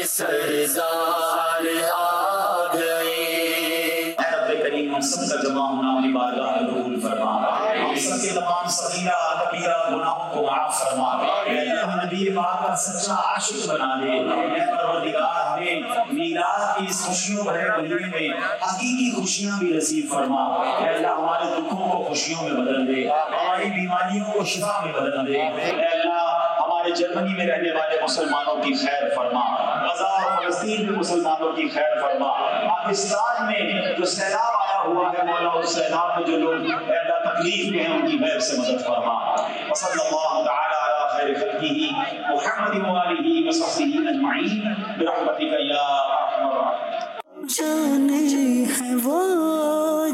سردار آ گئے. اے رب کریم، ہم سب کا جمع ہونا اپنی بارگاہ میں قبول فرما، ہم سب کے تمام صغیرہ کبیرہ گناہوں کو معاف فرما. اے اللہ نبی پاک کا سچا عاشق بنا دے. اے پروردگار، ہمیں میلاد کی اس خوشیوں بھرے مہینے میں حقیقی خوشیاں بھی نصیب فرما. اے اللہ ہمارے دکھوں کو خوشیوں میں بدل دے، ہماری بیماریوں کو شفا میں بدل دے. اے اللہ ہمارے جرمنی میں رہنے والے مسلمانوں کی خیر فرما، غزہ اور فلسطین میں مسلمانوں کی خیر فرما. پاکستان میں جو سیلاب آیا ہوا ہے مولا، اس سیلاب میں جو لوگ اے اللہ تکلیف میں ہیں ان کی غیب سے مدد فرما. وصلی اللہ تعالی علی خیر خلقہ محمد وآلہ وصحبہ اجمعین برحمتک یا ارحم الراحمین. جانے ہے وہ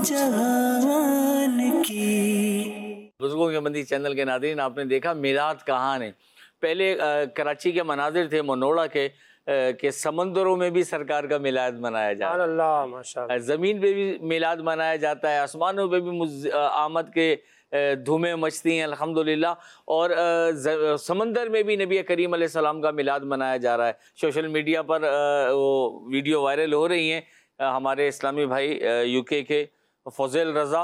جہان کی. بزرگوں کے بندی چینل کے ناظرین، آپ نے دیکھا میلاد کہاں ہے. پہلے کراچی کے مناظر تھے منوڑا کے کہ سمندروں میں بھی سرکار کا میلاد منایا جاتا ہے، اللہ ماشاء اللہ. زمین پہ بھی میلاد منایا جاتا ہے، آسمانوں پہ بھی آمد کے دھومیں مچتی ہیں الحمدللہ. اور سمندر میں بھی نبی کریم علیہ السلام کا میلاد منایا جا رہا ہے. سوشل میڈیا پر وہ ویڈیو وائرل ہو رہی ہیں. ہمارے اسلامی بھائی UK کے فضیل رضا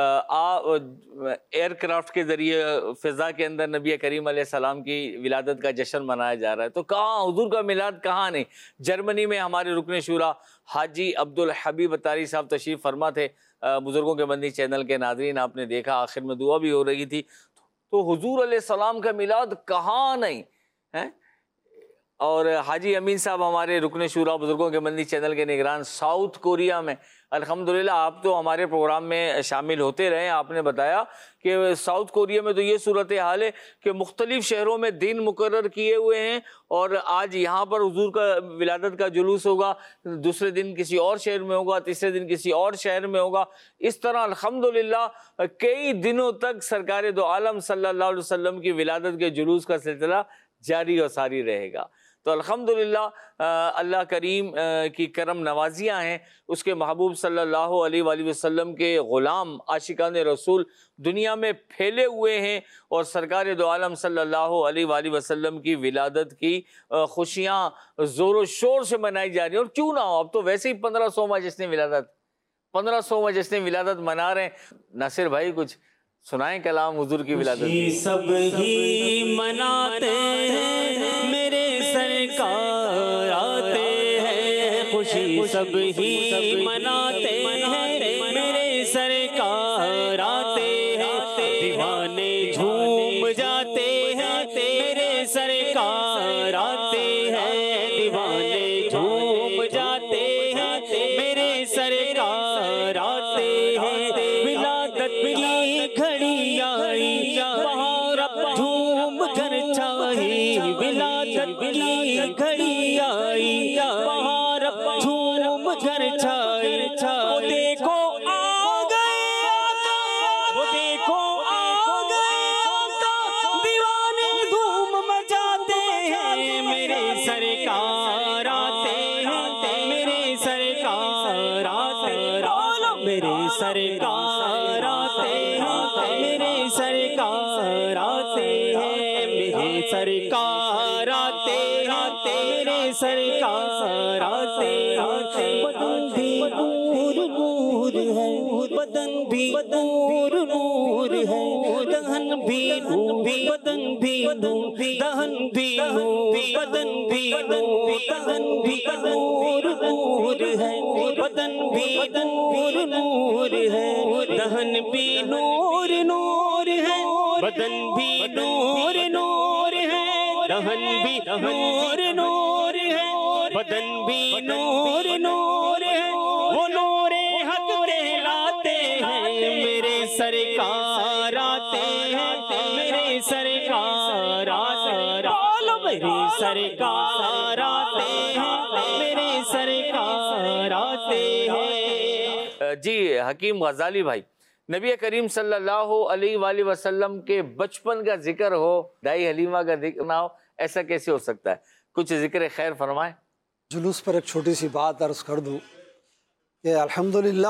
ایئر کرافٹ کے ذریعے فضا کے اندر نبی کریم علیہ السلام کی ولادت کا جشن منایا جا رہا ہے، تو کہاں حضور کا میلاد کہاں نہیں؟ جرمنی میں ہمارے رکن شورا حاجی عبدالحبیب اتاری صاحب تشریف فرما تھے، بزرگوں کے بندی چینل کے ناظرین آپ نے دیکھا، آخر میں دعا بھی ہو رہی تھی، تو حضور علیہ السلام کا میلاد کہاں نہیں ہے؟ اور حاجی امین صاحب ہمارے رکن شورا بزرگوں کے بندی چینل کے نگران ساؤتھ کوریا میں، الحمدللہ آپ تو ہمارے پروگرام میں شامل ہوتے رہے، آپ نے بتایا کہ ساؤتھ کوریا میں تو یہ صورتحال ہے کہ مختلف شہروں میں دن مقرر کیے ہوئے ہیں، اور آج یہاں پر حضور کا ولادت کا جلوس ہوگا، دوسرے دن کسی اور شہر میں ہوگا، تیسرے دن کسی اور شہر میں ہوگا، اس طرح الحمدللہ کئی دنوں تک سرکار دو عالم صلی اللہ علیہ وسلم کی ولادت کے جلوس کا سلسلہ جاری و ساری رہے گا۔ تو الحمدللہ اللہ کریم کی کرم نوازیاں ہیں، اس کے محبوب صلی اللہ علیہ وآلہ وسلم کے غلام عاشقان رسول دنیا میں پھیلے ہوئے ہیں، اور سرکار دو عالم صلی اللہ علیہ وآلہ وسلم کی ولادت کی خوشیاں زور و شور سے منائی جا رہی ہیں، اور کیوں نہ ہو، اب تو ویسے ہی 1500واں جشن ولادت 1500واں جشن ولادت منا رہے ہیں۔ ناصر بھائی کچھ سنائیں کلام حضور کی ولادت کی۔ سب ہی مناتے ہیں میرے سرکار آتے ہیں، خوشی سب ہی مناتے ہیں میرے سرکار آتے ہیں، دیوانے جھوم جاتے ہیں میرے سرکار آتے ہیں، دیوانے جھوم جاتے ہیں میرے سرکار آتے ہیں، ولادت کی گھڑی آئی بہار جھوم کر چھائی، ولادت کی گھڑی آئی بہار جھوم کر چھائی، وہ دیکھو آ گئے آقا، وہ دیکھو آ گئے آقا، دیوانے دھوم مچاتے ہیں میرے سرکار آتے ہیں، میرے سرکار آتے ہیں، میرے سرکار آتے ہیں، میرے سرکار آتے ہیں، میرے سرکار آتے ہیں، میرے سرکار آتے ہیں، بدن بھی نور نور ہے، بدن بھی نور نور ہے، دہن بھی نور، بدن بھی نور، دہن بھی نور، بدن بھی نور، دہن بھی نور نور ہے، بدن بھی نور نور ہے، دہن بھی نور نور ہے، بدن بھی نور نور ہے، دہن بھی نور نور ہے، بدن بھی نور نور ہے، وہ نور حق کہلاتے ہیں میرے سرکار آتے ہیں، میرے سرکار آتے ہیں، میرے سرکار آتے ہیں، میرے سرکار آتے ہیں۔ جی حکیم غزالی بھائی، نبی کریم صلی اللہ علیہ وآلہ وسلم کے بچپن کا ذکر ہو، دائی حلیمہ کا ذکر نہ ہو، ایسا کیسے ہو سکتا ہے؟ کچھ ذکر خیر فرمائیں۔ جلوس پر ایک چھوٹی سی بات عرض کر دوں کہ الحمدللہ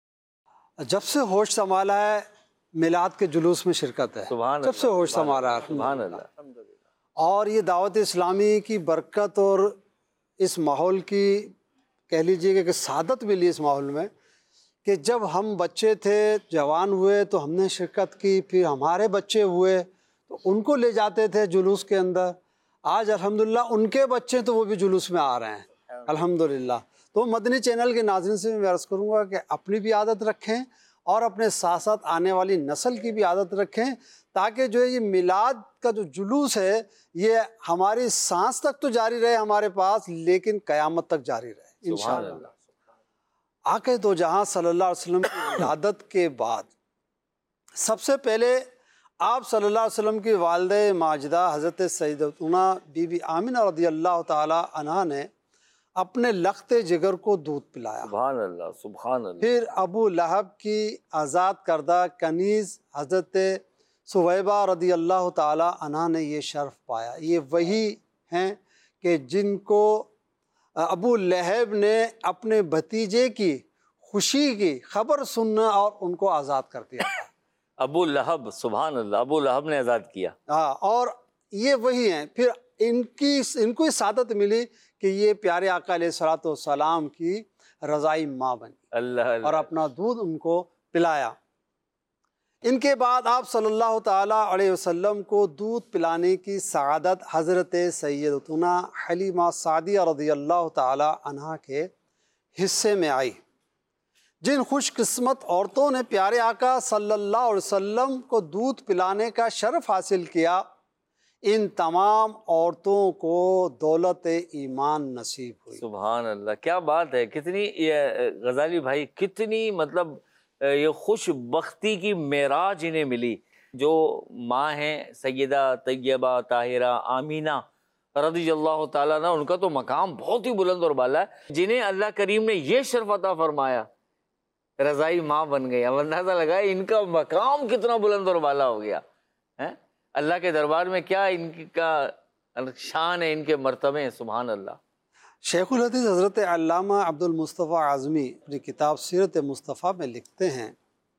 جب سے ہوش سنبھالا ہے میلاد کے جلوس میں شرکت ہے، سبحان جب سے ہوش سنبھالا ہے، سبحان اللہ۔ اور یہ دعوت اسلامی کی برکت اور اس ماحول کی کہہ لیجیے کہ سعادت ملی اس ماحول میں کہ جب ہم بچے تھے، جوان ہوئے تو ہم نے شرکت کی، پھر ہمارے بچے ہوئے تو ان کو لے جاتے تھے جلوس کے اندر، آج الحمدللہ ان کے بچے تو وہ بھی جلوس میں آ رہے ہیں الحمدللہ۔ تو مدنی چینل کے ناظرین سے میں عرض کروں گا کہ اپنی بھی عادت رکھیں اور اپنے ساتھ ساتھ آنے والی نسل کی بھی عادت رکھیں، تاکہ جو ہے یہ میلاد کا جو جلوس ہے یہ ہماری سانس تک تو جاری رہے ہمارے پاس، لیکن قیامت تک جاری رہے انشاءاللہ۔ آقا دو جہاں صلی اللہ علیہ وسلم کی ولادت کے بعد سب سے پہلے آپ صلی اللہ علیہ وسلم کی والدہ ماجدہ حضرت سیدتنا بی بی آمنہ رضی اللہ تعالی عنہا نے اپنے لخت جگر کو دودھ پلایا، سبحان اللہ سبحان اللہ۔ پھر ابو لہب کی آزاد کردہ کنیز حضرت سویبہ رضی اللہ تعالی عنہا نے یہ شرف پایا۔ یہ وہی ہیں کہ جن کو ابو لہب نے اپنے بھتیجے کی خوشی کی خبر سننا اور ان کو آزاد کر دیا تھا۔ ابو لہب، سبحان اللہ، ابو لہب نے آزاد کیا۔ ہاں، اور یہ وہی ہیں، پھر ان کو یہ سعادت ملی کہ یہ پیارے آقا علیہ الصلوۃ والسلام کی رضائی ماں بنی اللہ اور اپنا دودھ ان کو پلایا۔ ان کے بعد آپ صلی اللہ تعالیٰ علیہ وسلم کو دودھ پلانے کی سعادت حضرت سیدتنا حلیمہ سعدیہ رضی اللہ تعالیٰ عنہا کے حصے میں آئی، جن خوش قسمت عورتوں نے پیارے آقا صلی اللہ علیہ وسلم کو دودھ پلانے کا شرف حاصل کیا، ان تمام عورتوں کو دولت ایمان نصیب ہوئی۔ سبحان اللہ، کیا بات ہے، کتنی غزالی بھائی کتنی مطلب یہ خوش بختی کی معراج انہیں ملی۔ جو ماں ہیں سیدہ طیبہ طاہرہ آمینہ رضی اللہ تعالیٰ عنہ، ان کا تو مقام بہت ہی بلند اور بالا ہے، جنہیں اللہ کریم نے یہ شرف عطا فرمایا، رضائی ماں بن گئی۔ اب اندازہ لگائے ان کا مقام کتنا بلند اور بالا ہو گیا ہے۔ اللہ کے دربار میں کیا ان کا شان ہے، ان کے مرتبے ہیں، سبحان اللہ۔ شیخ الحدیث حضرت علامہ عبد المصطفیٰ اعظمی اپنی کتاب سیرت مصطفیٰ میں لکھتے ہیں،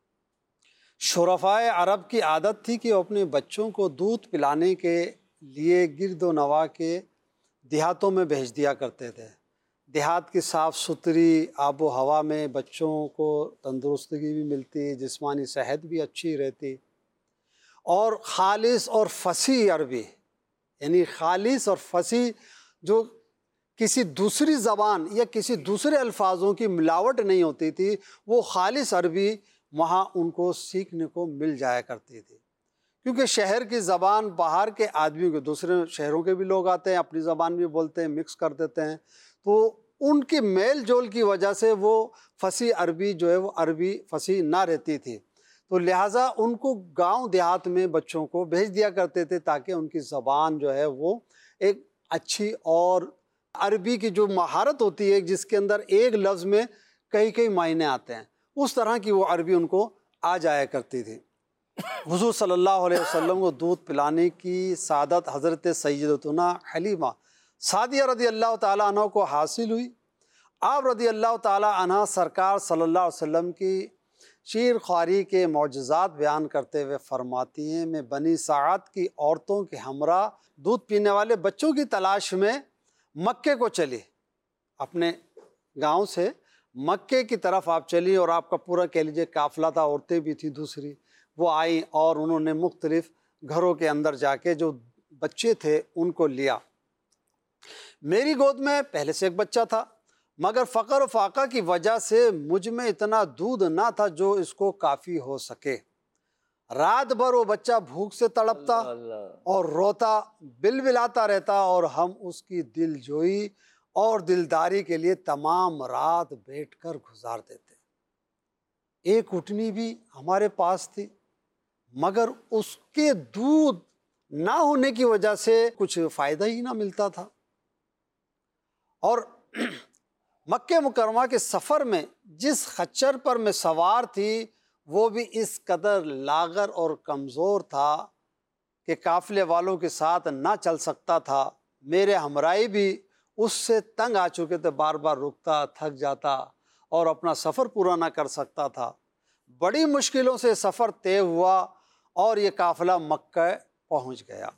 شرفائے عرب کی عادت تھی کہ وہ اپنے بچوں کو دودھ پلانے کے لیے گرد و نواح کے دیہاتوں میں بھیج دیا کرتے تھے۔ دیہات کی صاف ستھری آب و ہوا میں بچوں کو تندرستگی بھی ملتی، جسمانی صحت بھی اچھی رہتی، اور خالص اور فصیح عربی، یعنی خالص اور فصیح جو کسی دوسری زبان یا کسی دوسرے الفاظوں کی ملاوٹ نہیں ہوتی تھی، وہ خالص عربی وہاں ان کو سیکھنے کو مل جایا کرتی تھی۔ کیونکہ شہر کی زبان باہر کے آدمیوں کے، دوسرے شہروں کے بھی لوگ آتے ہیں، اپنی زبان بھی بولتے ہیں، مکس کر دیتے ہیں، تو ان کی میل جول کی وجہ سے وہ فصیح عربی جو ہے وہ عربی فصیح نہ رہتی تھی، تو لہٰذا ان کو گاؤں دیہات میں بچوں کو بھیج دیا کرتے تھے تاکہ ان کی زبان جو ہے وہ ایک اچھی، اور عربی کی جو مہارت ہوتی ہے جس کے اندر ایک لفظ میں کئی معنی آتے ہیں، اس طرح کی وہ عربی ان کو آ جایا کرتی تھی۔ حضور صلی اللہ علیہ وسلم کو دودھ پلانے کی سعادت حضرت سیدتنا حلیمہ سعدیہ رضی اللہ تعالیٰ عنہ کو حاصل ہوئی۔ آپ رضی اللہ تعالیٰ عنہ سرکار صلی اللہ علیہ وسلم کی شیر خواری کے معجزات بیان کرتے ہوئے فرماتی ہیں، میں بنی سعد کی عورتوں کے ہمراہ دودھ پینے والے بچوں کی تلاش میں مکے کو چلی، اپنے گاؤں سے مکے کی طرف آپ چلی، اور آپ کا پورا کہہ لیجیے قافلہ تھا، عورتیں بھی تھیں دوسری، وہ آئیں اور انہوں نے مختلف گھروں کے اندر جا کے جو بچے تھے ان کو لیا۔ میری گود میں پہلے سے ایک بچہ تھا، مگر فقر و فاقہ کی وجہ سے مجھ میں اتنا دودھ نہ تھا جو اس کو کافی ہو سکے۔ رات بھر وہ بچہ بھوک سے تڑپتا اور روتا بلبلاتا رہتا، اور ہم اس کی دل جوئی اور دلداری کے لیے تمام رات بیٹھ کر گزار دیتے۔ ایک اٹھنی بھی ہمارے پاس تھی، مگر اس کے دودھ نہ ہونے کی وجہ سے کچھ فائدہ ہی نہ ملتا تھا۔ اور مکہ مکرمہ کے سفر میں جس خچر پر میں سوار تھی وہ بھی اس قدر لاغر اور کمزور تھا کہ قافلے والوں کے ساتھ نہ چل سکتا تھا۔ میرے ہمراہی بھی اس سے تنگ آ چکے تھے، بار بار رکتا، تھک جاتا اور اپنا سفر پورا نہ کر سکتا تھا۔ بڑی مشکلوں سے سفر طے ہوا اور یہ قافلہ مکہ پہنچ گیا،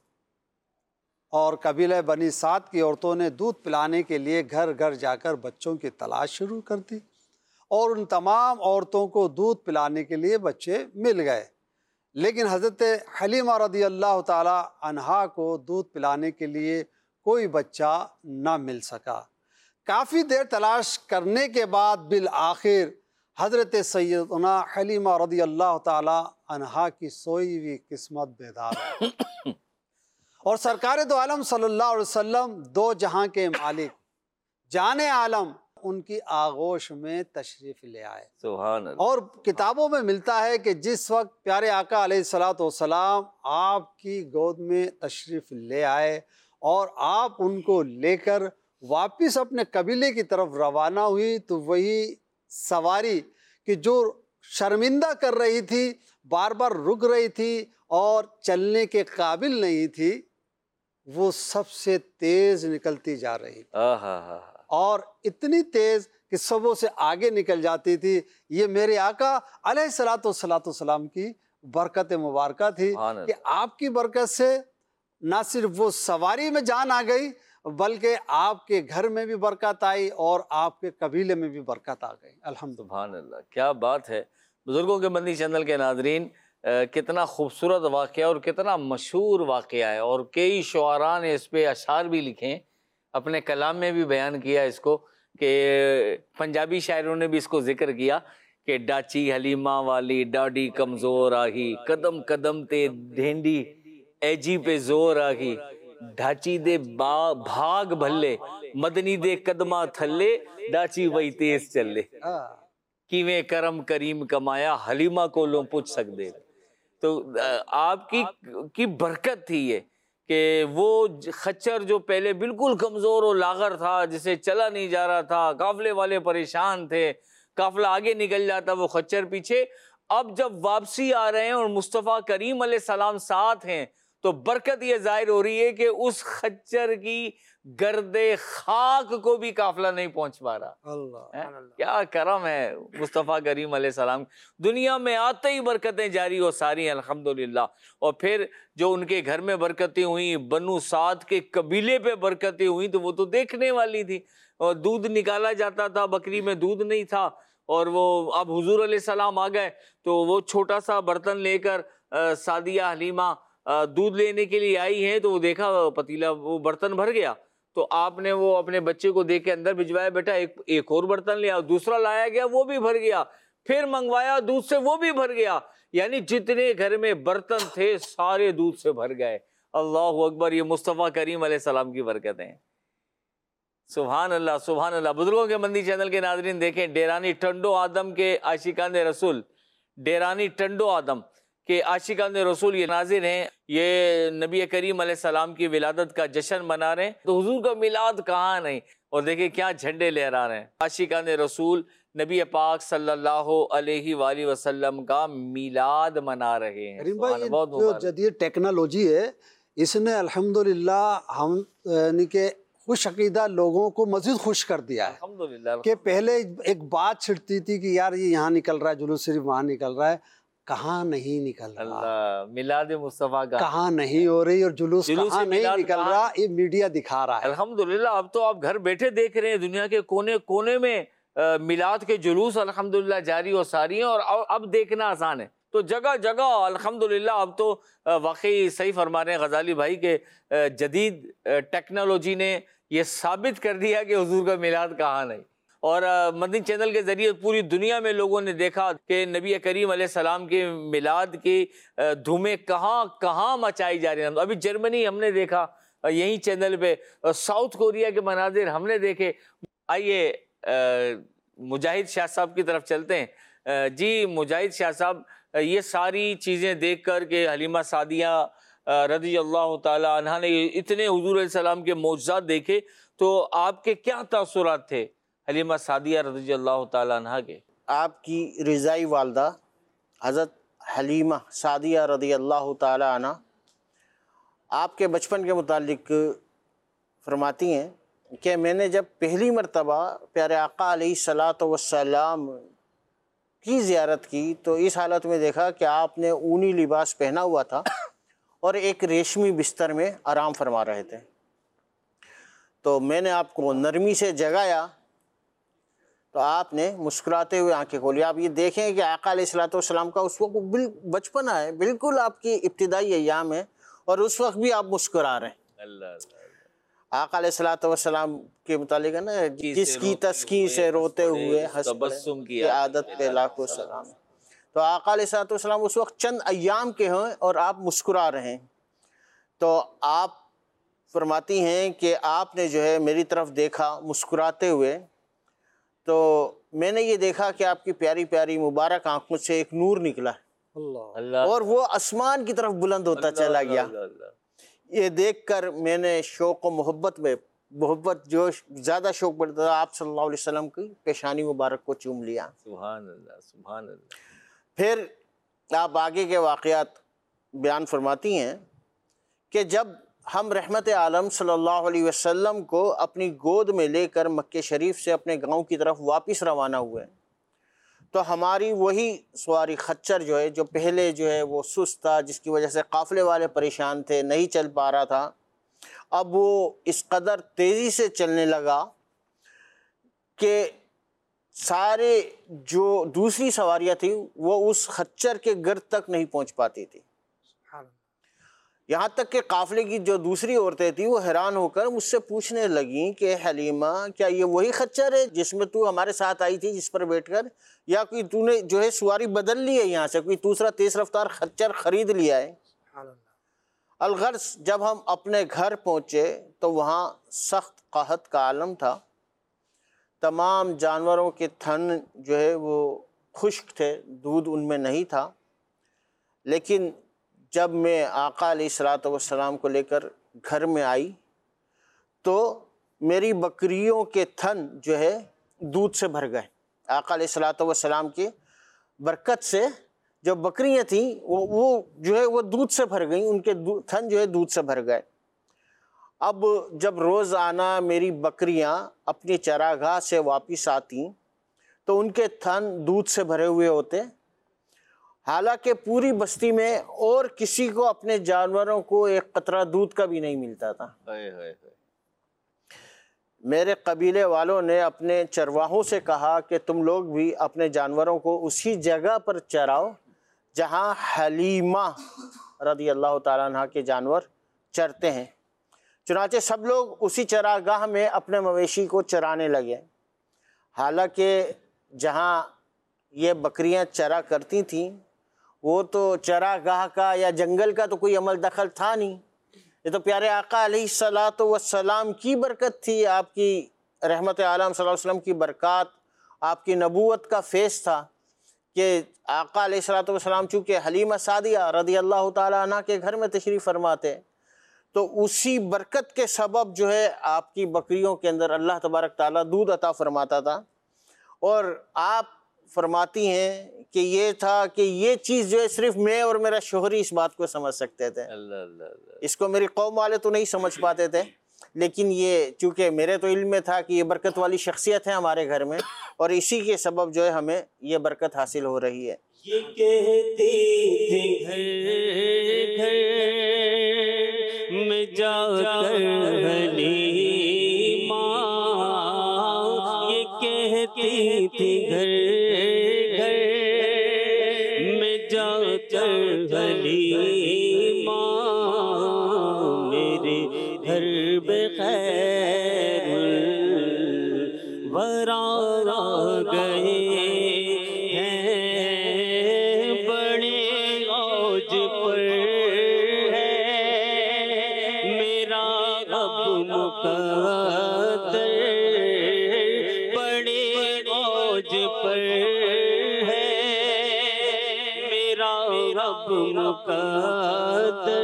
اور قبیلہ بنی سعد کی عورتوں نے دودھ پلانے کے لیے گھر گھر جا کر بچوں کی تلاش شروع کر دی، اور ان تمام عورتوں کو دودھ پلانے کے لیے بچے مل گئے، لیکن حضرت حلیمہ رضی اللہ تعالی عنہا کو دودھ پلانے کے لیے کوئی بچہ نہ مل سکا۔ کافی دیر تلاش کرنے کے بعد بالآخر حضرت سیدنا حلیمہ رضی اللہ تعالی عنہا کی سوئی ہوئی قسمت بیدار ہوئی، اور سرکار دو عالم صلی اللہ علیہ وسلم، دو جہاں کے مالک، جان عالم، ان کی آغوش میں تشریف لے آئے۔ سبحان اللہ۔ اور کتابوں میں ملتا ہے کہ جس وقت پیارے آقا علیہ الصلوۃ والسلام آپ کی گود میں تشریف لے آئے اور آپ ان کو لے کر واپس اپنے قبیلے کی طرف روانہ ہوئی، تو وہی سواری کہ جو شرمندہ کر رہی تھی، بار بار رک رہی تھی اور چلنے کے قابل نہیں تھی، وہ سب سے تیز نکلتی جا رہی تھی، اور اتنی تیز کہ سبوں سے آگے نکل جاتی تھی۔ یہ میرے آقا علیہ الصلوۃ والسلام کی برکت مبارکہ تھی کہ آپ کی برکت سے نہ صرف وہ سواری میں جان آ گئی بلکہ آپ کے گھر میں بھی برکت آئی اور آپ کے قبیلے میں بھی برکت آ گئی. الحمدللہ. سبحان اللہ، کیا بات ہے. بزرگوں کے مدنی چینل کے ناظرین، کتنا خوبصورت واقعہ اور کتنا مشہور واقعہ ہے، اور کئی شعراء نے اس پہ اشعار بھی لکھے ہیں، اپنے کلام میں بھی بیان کیا اس کو، کہ پنجابی شاعروں نے بھی اس کو ذکر کیا کہ ڈاچی حلیمہ والی ڈاڈی کمزور آہی، قدم قدم تے ڈھینڈی اے جی پہ زور آہی، ڈھاچی دے بھاگ بھلے مدنی دے قدمہ تھلے، ڈاچی وہی تیز چلے، کیویں کرم کریم کمایا حلیمہ کو لوں پوچھ سکدے. تو آپ کی برکت تھی یہ کہ وہ خچر جو پہلے بالکل کمزور و لاغر تھا، جسے چلا نہیں جا رہا تھا، قافلے والے پریشان تھے، قافلہ آگے نکل جاتا وہ خچر پیچھے، اب جب واپسی آ رہے ہیں اور مصطفیٰ کریم علیہ السلام ساتھ ہیں تو برکت یہ ظاہر ہو رہی ہے کہ اس خچر کی گرد خاک کو بھی قافلہ نہیں پہنچ پا رہا. اللہ کیا کرم ہے مصطفیٰ کریم علیہ السلام، دنیا میں آتے ہی برکتیں جاری و ساری ہیں الحمدللہ. اور پھر جو ان کے گھر میں برکتیں ہوئیں، بنو سعد کے قبیلے پہ برکتیں ہوئیں، تو وہ تو دیکھنے والی تھی. اور دودھ نکالا جاتا تھا، بکری میں دودھ نہیں تھا، اور وہ اب حضور علیہ السلام آ گئے تو وہ چھوٹا سا برتن لے کر سعدیہ حلیمہ دودھ لینے کے لیے آئی ہیں، تو وہ دیکھا پتیلا، وہ برتن بھر گیا، تو آپ نے وہ اپنے بچے کو دیکھ کے اندر بھجوایا، بیٹا ایک اور برتن لے آؤ. دوسرا لایا گیا، وہ بھی بھر گیا، پھر منگوایا دودھ سے، وہ بھی بھر گیا. یعنی جتنے گھر میں برتن تھے سارے دودھ سے بھر گئے. اللہ اکبر، یہ مصطفیٰ کریم علیہ السلام کی برکتیں ہیں. سبحان اللہ سبحان اللہ. بزرگوں کے مدنی چینل کے ناظرین دیکھیں، ڈیرانی ٹنڈو آدم کے عاشقان رسول، ڈیرانی ٹنڈو آدم کہ عاشقان رسول یہ ناظر ہیں، یہ نبی کریم علیہ السلام کی ولادت کا جشن منا رہے ہیں، تو حضور کا میلاد کہاں نہیں، اور دیکھیں کیا جھنڈے لہرا رہے ہیں. عاشقان رسول نبی پاک صلی اللہ علیہ وآلہ وسلم کا میلاد منا رہے ہیں. کریم بھائی، جو جدید ٹیکنالوجی ہے اس نے الحمدللہ ہم یعنی کہ خوش عقیدہ لوگوں کو مزید خوش کر دیا ہے. الحمدللہ. کہ پہلے ایک بات چھڑتی تھی کہ یار یہ یہاں نکل رہا ہے جلوس صرف وہاں نکل رہا ہے، کہاں نہیں نکل رہا، اللہ میلاد مصطفیٰ کا کہاں نہیں ہو رہی، اور جلوس کہاں نہیں نکل رہا، یہ میڈیا دکھا رہا ہے. الحمدللہ. اب تو آپ گھر بیٹھے دیکھ رہے ہیں دنیا کے کونے کونے میں میلاد کے جلوس الحمدللہ جاری و ساری ہیں، اور اب دیکھنا آسان ہے. تو جگہ جگہ الحمدللہ اب تو واقعی صحیح فرما رہے ہیں غزالی بھائی کہ جدید ٹیکنالوجی نے یہ ثابت کر دیا کہ حضور کا میلاد کہاں نہیں. اور مدنی چینل کے ذریعے پوری دنیا میں لوگوں نے دیکھا کہ نبی کریم علیہ السلام کے میلاد کی دھومیں کہاں کہاں مچائی جا رہی ہیں. ابھی جرمنی ہم نے دیکھا یہی چینل پہ، ساؤتھ کوریا کے مناظر ہم نے دیکھے. آئیے مجاہد شاہ صاحب کی طرف چلتے ہیں. جی مجاہد شاہ صاحب، یہ ساری چیزیں دیکھ کر کہ حلیمہ سعدیہ رضی اللہ تعالیٰ عنہ نے اتنے حضور علیہ السلام کے معجزات دیکھے، تو آپ کے کیا تاثرات تھے حلیمہ سعدیہ رضی اللہ تعالیٰ عنہ کے؟ آپ کی رضائی والدہ حضرت حلیمہ سعدیہ رضی اللہ تعالیٰ عنہ آپ کے بچپن کے متعلق فرماتی ہیں کہ میں نے جب پہلی مرتبہ پیارے آقا علیہ الصلاۃ والسلام کی زیارت کی تو اس حالت میں دیکھا کہ آپ نے اونی لباس پہنا ہوا تھا اور ایک ریشمی بستر میں آرام فرما رہے تھے. تو میں نے آپ کو نرمی سے جگایا تو آپ نے مسکراتے ہوئے آنکھیں کھولی. آپ یہ دیکھیں کہ آقا علیہ الصلاۃ والسلام کا اس وقت بچپنا ہے، بالکل آپ کی ابتدائی ایام ہے، اور اس وقت بھی آپ مسکرا رہے ہیں. اللہ آقا علیہ الصلاۃ والسلام کے متعلق ہے نا، جس کی تسکین سے روتے ہوئے تبسم کی عادت پہ لاکھوں سلام. تو آقا علیہ الصلاۃ والسلام اس وقت چند ایام کے ہیں اور آپ مسکرا رہے ہیں. تو آپ فرماتی ہیں کہ آپ نے جو ہے میری طرف دیکھا مسکراتے ہوئے، تو میں نے یہ دیکھا کہ آپ کی پیاری پیاری مبارک آنکھوں سے ایک نور نکلا ہے اللہ، اور وہ آسمان کی طرف بلند ہوتا چلا گیا. یہ دیکھ کر میں نے شوق و محبت جو زیادہ شوق بڑھتا تھا، آپ صلی اللہ علیہ وسلم کی پیشانی مبارک کو چوم لیا. سبحان اللہ سبحان اللہ. پھر آپ آگے کے واقعات بیان فرماتی ہیں کہ جب ہم رحمت عالم صلی اللہ علیہ وسلم کو اپنی گود میں لے کر مکہ شریف سے اپنے گاؤں کی طرف واپس روانہ ہوئے تو ہماری وہی سواری خچر جو ہے، جو پہلے جو ہے وہ سست تھا، جس کی وجہ سے قافلے والے پریشان تھے، نہیں چل پا رہا تھا، اب وہ اس قدر تیزی سے چلنے لگا کہ سارے جو دوسری سواریاں تھیں وہ اس خچر کے گرد تک نہیں پہنچ پاتی تھی، یہاں تک کہ قافلے کی جو دوسری عورتیں تھیں وہ حیران ہو کر مجھ سے پوچھنے لگیں کہ حلیمہ کیا یہ وہی خچر ہے جس میں تو ہمارے ساتھ آئی تھی جس پر بیٹھ کر، یا کوئی تو نے جو ہے سواری بدل لی ہے، یہاں سے کوئی دوسرا تیز رفتار خچر خرید لیا ہے؟ الغرض جب ہم اپنے گھر پہنچے تو وہاں سخت قحط کا عالم تھا، تمام جانوروں کے تھن جو ہے وہ خشک تھے، دودھ ان میں نہیں تھا، لیکن جب میں آقا علیہ الصلوۃ والسلام کو لے کر گھر میں آئی تو میری بکریوں کے تھن جو ہے دودھ سے بھر گئے۔ آقا علیہ الصلوۃ والسلام کی برکت سے جو بکریاں تھیں وہ جو ہے وہ دودھ سے بھر گئیں، ان کے تھن جو ہے دودھ سے بھر گئے۔ اب جب روزانہ میری بکریاں اپنی چراگاہ سے واپس آتیں تو ان کے تھن دودھ سے بھرے ہوئے ہوتے، حالانکہ پوری بستی میں اور کسی کو اپنے جانوروں کو ایک قطرہ دودھ کا بھی نہیں ملتا تھا۔ میرے قبیلے والوں نے اپنے چرواہوں سے کہا کہ تم لوگ بھی اپنے جانوروں کو اسی جگہ پر چراؤ جہاں حلیمہ رضی اللہ تعالیٰ عنہ کے جانور چرتے ہیں۔ چنانچہ سب لوگ اسی چراگاہ میں اپنے مویشی کو چرانے لگے۔ حالانکہ جہاں یہ بکریاں چرا کرتی تھیں وہ تو چراگاہ کا یا جنگل کا تو کوئی عمل دخل تھا نہیں، یہ تو پیارے آقا علیہ الصلوۃ والسلام کی برکت تھی، آپ کی رحمت عالم صلی اللہ علیہ وسلم کی برکات، آپ کی نبوت کا فیض تھا کہ آقا علیہ الصلوۃ والسلام چونکہ حلیمہ سعدیہ رضی اللہ تعالیٰ عنہ کے گھر میں تشریف فرماتے تو اسی برکت کے سبب جو ہے آپ کی بکریوں کے اندر اللہ تبارک تعالیٰ دودھ عطا فرماتا تھا۔ اور آپ فرماتی ہیں کہ یہ تھا کہ یہ چیز جو ہے صرف میں اور میرا شوہر ہی اس بات کو سمجھ سکتے تھے، اس کو میری قوم والے تو نہیں سمجھ پاتے تھے، لیکن یہ چونکہ میرے تو علم میں تھا کہ یہ برکت والی شخصیت ہے ہمارے گھر میں، اور اسی کے سبب جو ہے ہمیں یہ برکت حاصل ہو رہی ہے۔ یہ کہتی تھی گھر گھر میں جا کر حلیمہ، یہ کہتی تھی گھر گھر میں جا کر حلیمہ، میرے گھر بخیر الورا آ گئے ہیں، بڑے اوج پر ہے میرا رب مقدر، بڑے اوج پر ہے میرا رب مقدر،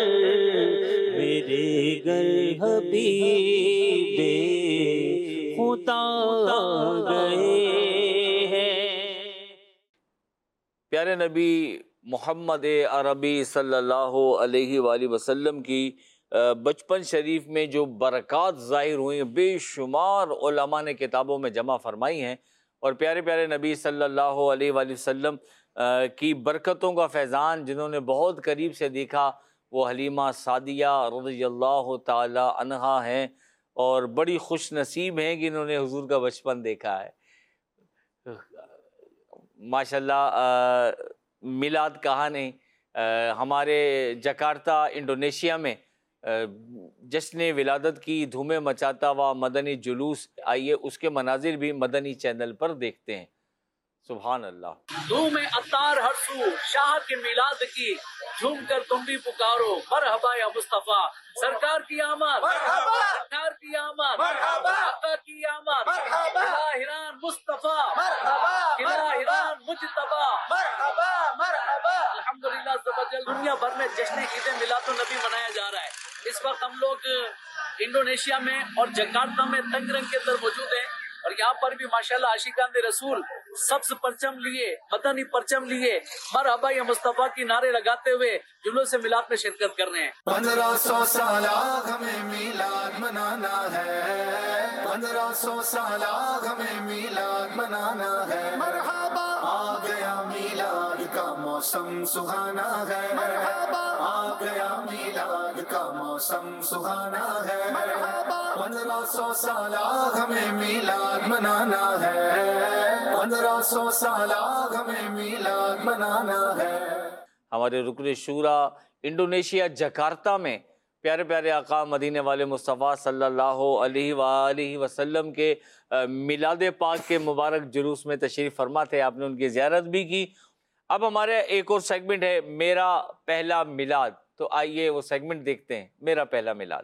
میرے گھر حبیب خدا گئے ہیں۔ پیارے نبی محمد عربی صلی اللہ علیہ وآلہ وسلم کی بچپن شریف میں جو برکات ظاہر ہوئی بے شمار علماء نے کتابوں میں جمع فرمائی ہیں، اور پیارے پیارے نبی صلی اللہ علیہ وآلہ وسلم کی برکتوں کا فیضان جنہوں نے بہت قریب سے دیکھا وہ حلیمہ سعدیہ رضی اللہ تعالی عنہا ہیں، اور بڑی خوش نصیب ہیں کہ انہوں نے حضور کا بچپن دیکھا ہے۔ ماشاءاللہ میلاد کہانی ہمارے جکارتا انڈونیشیا میں جشن ولادت کی دھومیں مچاتا ہوا مدنی جلوس، آئیے اس کے مناظر بھی مدنی چینل پر دیکھتے ہیں۔ سبحان اللہ۔ دھوم عطار ہر سو شاہ کے میلاد کی، جھوم کر تم بھی پکارو مرحبا یا مصطفیٰ، سرکار کی آمد سرکار کی آمد آقا کی آمد، الہیران مصطفیٰ الہیران مجتبیٰ، الحمدللہ عزوجل۔ دنیا بھر میں جشن عید میلاد النبی منایا جا رہا ہے۔ اس وقت ہم لوگ انڈونیشیا میں اور جکارتا میں تنگ رنگ کے اندر موجود ہیں، اور یہاں پر بھی ماشاءاللہ عاشقان رسول سبز پرچم لیے، مدنی پرچم لیے، مرحبا یا مصطفیٰ کی نعرے لگاتے ہوئے جلوس میلاد میں شرکت کر رہے ہیں۔ 1500 سال ہمیں میلاد منانا ہے، 1500 سال ہمیں میلاد منانا ہے، مرحبا آ گیا میلاد کا موسم۔ موسم سہانا ہے, آ گیا میلاد کا موسم سہانا ہے, 1500 سال ہمیں میلاد منانا ہے, 1500 سال ہمیں میلاد منانا ہے. ہمارے رکن شورا انڈونیشیا جکارتا میں پیارے پیارے آقا مدینے والے مصطفیٰ صلی اللہ علیہ وآلہ وسلم کے میلاد پاک کے مبارک جلوس میں تشریف فرما تھے. آپ نے ان کی زیارت بھی کی. اب ہمارے ایک اور سیگمنٹ ہے میرا پہلا میلاد, تو آئیے وہ سیگمنٹ دیکھتے ہیں, میرا پہلا میلاد.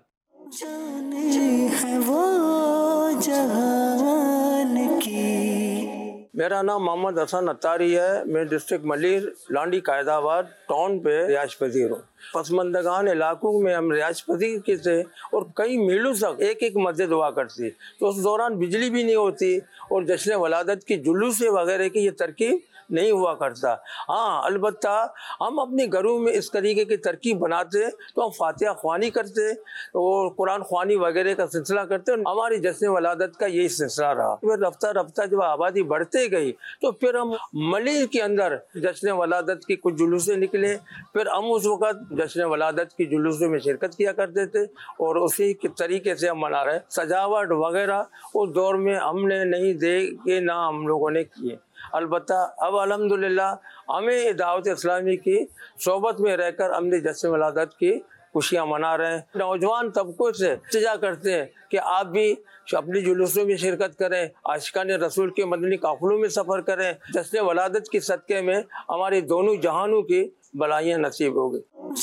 میرا نام محمد حسن اتاری ہے. میں ڈسٹرکٹ ملیر لانڈی قائد آباد ٹاؤن پہ رہائش پذیر ہوں. پسماندگان علاقوں میں ہم رہائش پذیر کے تھے اور کئی میلوں تک ایک ایک مسجد ہوا کرتی, تو اس دوران بجلی بھی نہیں ہوتی اور جشن ولادت کی جلوس وغیرہ کی یہ ترکیب نہیں ہوا کرتا. ہاں البتہ ہم اپنے گھروں میں اس طریقے کی ترکیب بناتے تو ہم فاتحہ خوانی کرتے اور قرآن خوانی وغیرہ کا سلسلہ کرتے. ہماری جشن ولادت کا یہی سلسلہ رہا. پھر رفتہ رفتہ جب آبادی بڑھتے گئی تو پھر ہم ملیر کے اندر جشن ولادت کی کچھ جلوسیں نکلے. پھر ہم اس وقت جشن ولادت کی جلوسوں میں شرکت کیا کرتے تھے اور اسی کے طریقے سے ہم منا رہے. سجاوٹ وغیرہ اس دور میں ہم نے نہیں دیکھے نہ ہم لوگوں نے کیے. البتہ اب الحمدللہ ہمیں دعوت اسلامی کی صحبت میں رہ کر ہم نے جشن ولادت کی خوشیاں منا رہے ہیں. نوجوان طبقوں سے التجا کرتے ہیں کہ آپ بھی اپنی جلوسوں میں شرکت کریں, عاشقان رسول کے مدنی قافلوں میں سفر کریں. جشن ولادت کے صدقے میں ہماری دونوں جہانوں کی بلائیاں نصیب ہو گئی.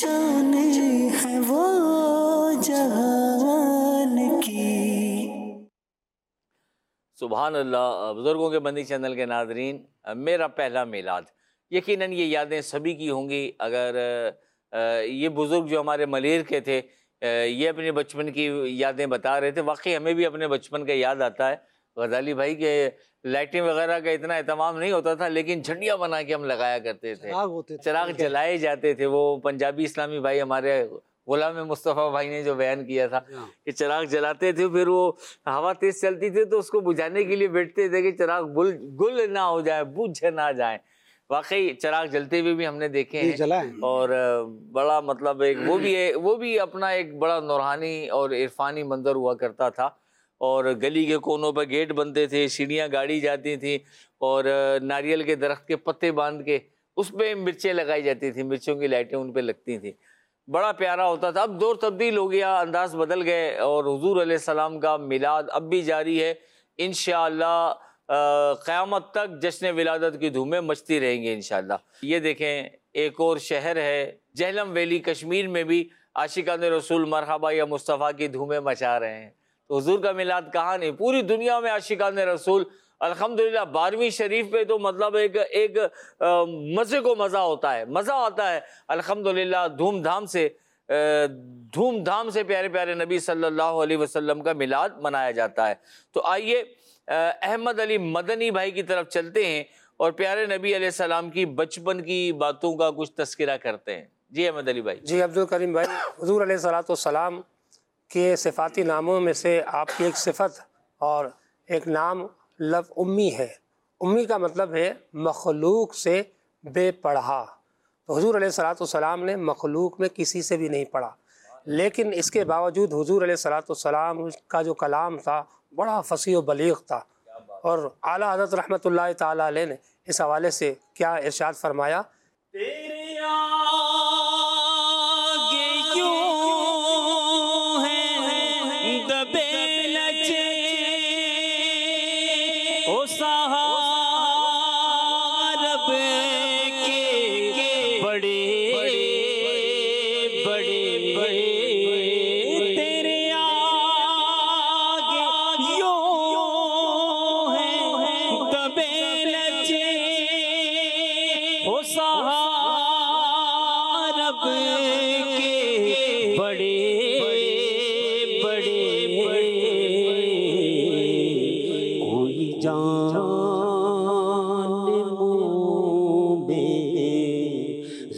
سبحان اللہ. بزرگوں کے بندی چینل کے ناظرین, میرا پہلا میلاد, یقیناً یہ یادیں سبھی کی ہوں گی. اگر یہ بزرگ جو ہمارے ملیر کے تھے یہ اپنے بچپن کی یادیں بتا رہے تھے, واقعی ہمیں بھی اپنے بچپن کا یاد آتا ہے. غزالی بھائی کے لائٹیں وغیرہ کا اتنا اہتمام نہیں ہوتا تھا, لیکن جھنڈیاں بنا کے ہم لگایا کرتے تھے, چراغ جلائے جاتے تھے. وہ پنجابی اسلامی بھائی ہمارے غلام مصطفیٰ بھائی نے جو بیان کیا تھا کہ چراغ جلاتے تھے, پھر وہ ہوا تیز چلتی تھی تو اس کو بجھانے کے لیے بیٹھتے تھے کہ چراغ گل نہ ہو جائے, بجھ نہ جائیں. واقعی چراغ جلتے ہوئے بھی ہم نے دیکھے ہیں, اور بڑا مطلب ایک وہ بھی اپنا ایک بڑا نورانی اور عرفانی منظر ہوا کرتا تھا. اور گلی کے کونوں پہ گیٹ بنتے تھے, سیڑھیاں گاڑی جاتی تھیں, اور ناریل کے درخت کے پتے باندھ کے اس پہ مرچیں لگائی جاتی تھیں, مرچوں کی لائٹیں ان پہ لگتی تھیں. بڑا پیارا ہوتا تھا. اب دور تبدیل ہو گیا, انداز بدل گئے, اور حضور علیہ السلام کا میلاد اب بھی جاری ہے. انشاءاللہ قیامت تک جشن ولادت کی دھومیں مچتی رہیں گی انشاءاللہ. یہ دیکھیں ایک اور شہر ہے جہلم ویلی, کشمیر میں بھی عاشقان رسول مرحبا یا مصطفیٰ کی دھومیں مچا رہے ہیں. تو حضور کا میلاد کہاں نہیں, پوری دنیا میں عاشقان رسول الحمدللہ. 12ویں شریف پہ تو مطلب ایک مزے کو مزہ ہوتا ہے, مزہ آتا ہے الحمدللہ. دھوم دھام سے پیارے پیارے نبی صلی اللہ علیہ وسلم کا میلاد منایا جاتا ہے. تو آئیے احمد علی مدنی بھائی کی طرف چلتے ہیں اور پیارے نبی علیہ السلام کی بچپن کی باتوں کا کچھ تذکرہ کرتے ہیں. جی احمد علی بھائی. جی عبد الکریم بھائی, حضور علیہ السلام کے صفاتی ناموں میں سے آپ کی ایک صفت اور ایک نام لفظ امی ہے. امی کا مطلب ہے مخلوق سے بے پڑھا. تو حضور علیہ السلام نے مخلوق میں کسی سے بھی نہیں پڑھا, لیکن اس کے باوجود حضور علیہ السلام کا جو کلام تھا بڑا فصیح و بلیغ تھا. اور اعلیٰ حضرت رحمۃ اللہ تعالیٰ علیہ نے اس حوالے سے کیا ارشاد فرمایا, تیرے آگے یوں ہیں دبے لچے او صحارب کے بڑے تیرے آگے یوں ہیں دبے لچے او صحارب کے بڑے کوئی جان منہ میں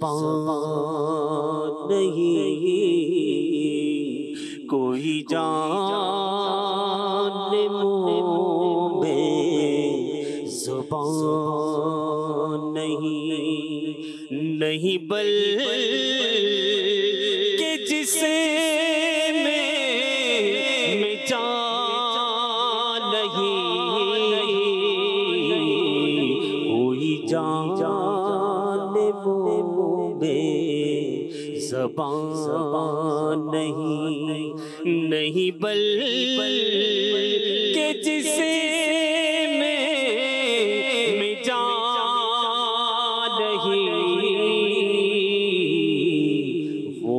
زبان نہیں, کوئی جان منہ میں زبان زبان نہیں بلکہ جسے میں جان نہیں، کوئی جان بے زبان نہیں بلکہ جسے میں جان نہیں، وہ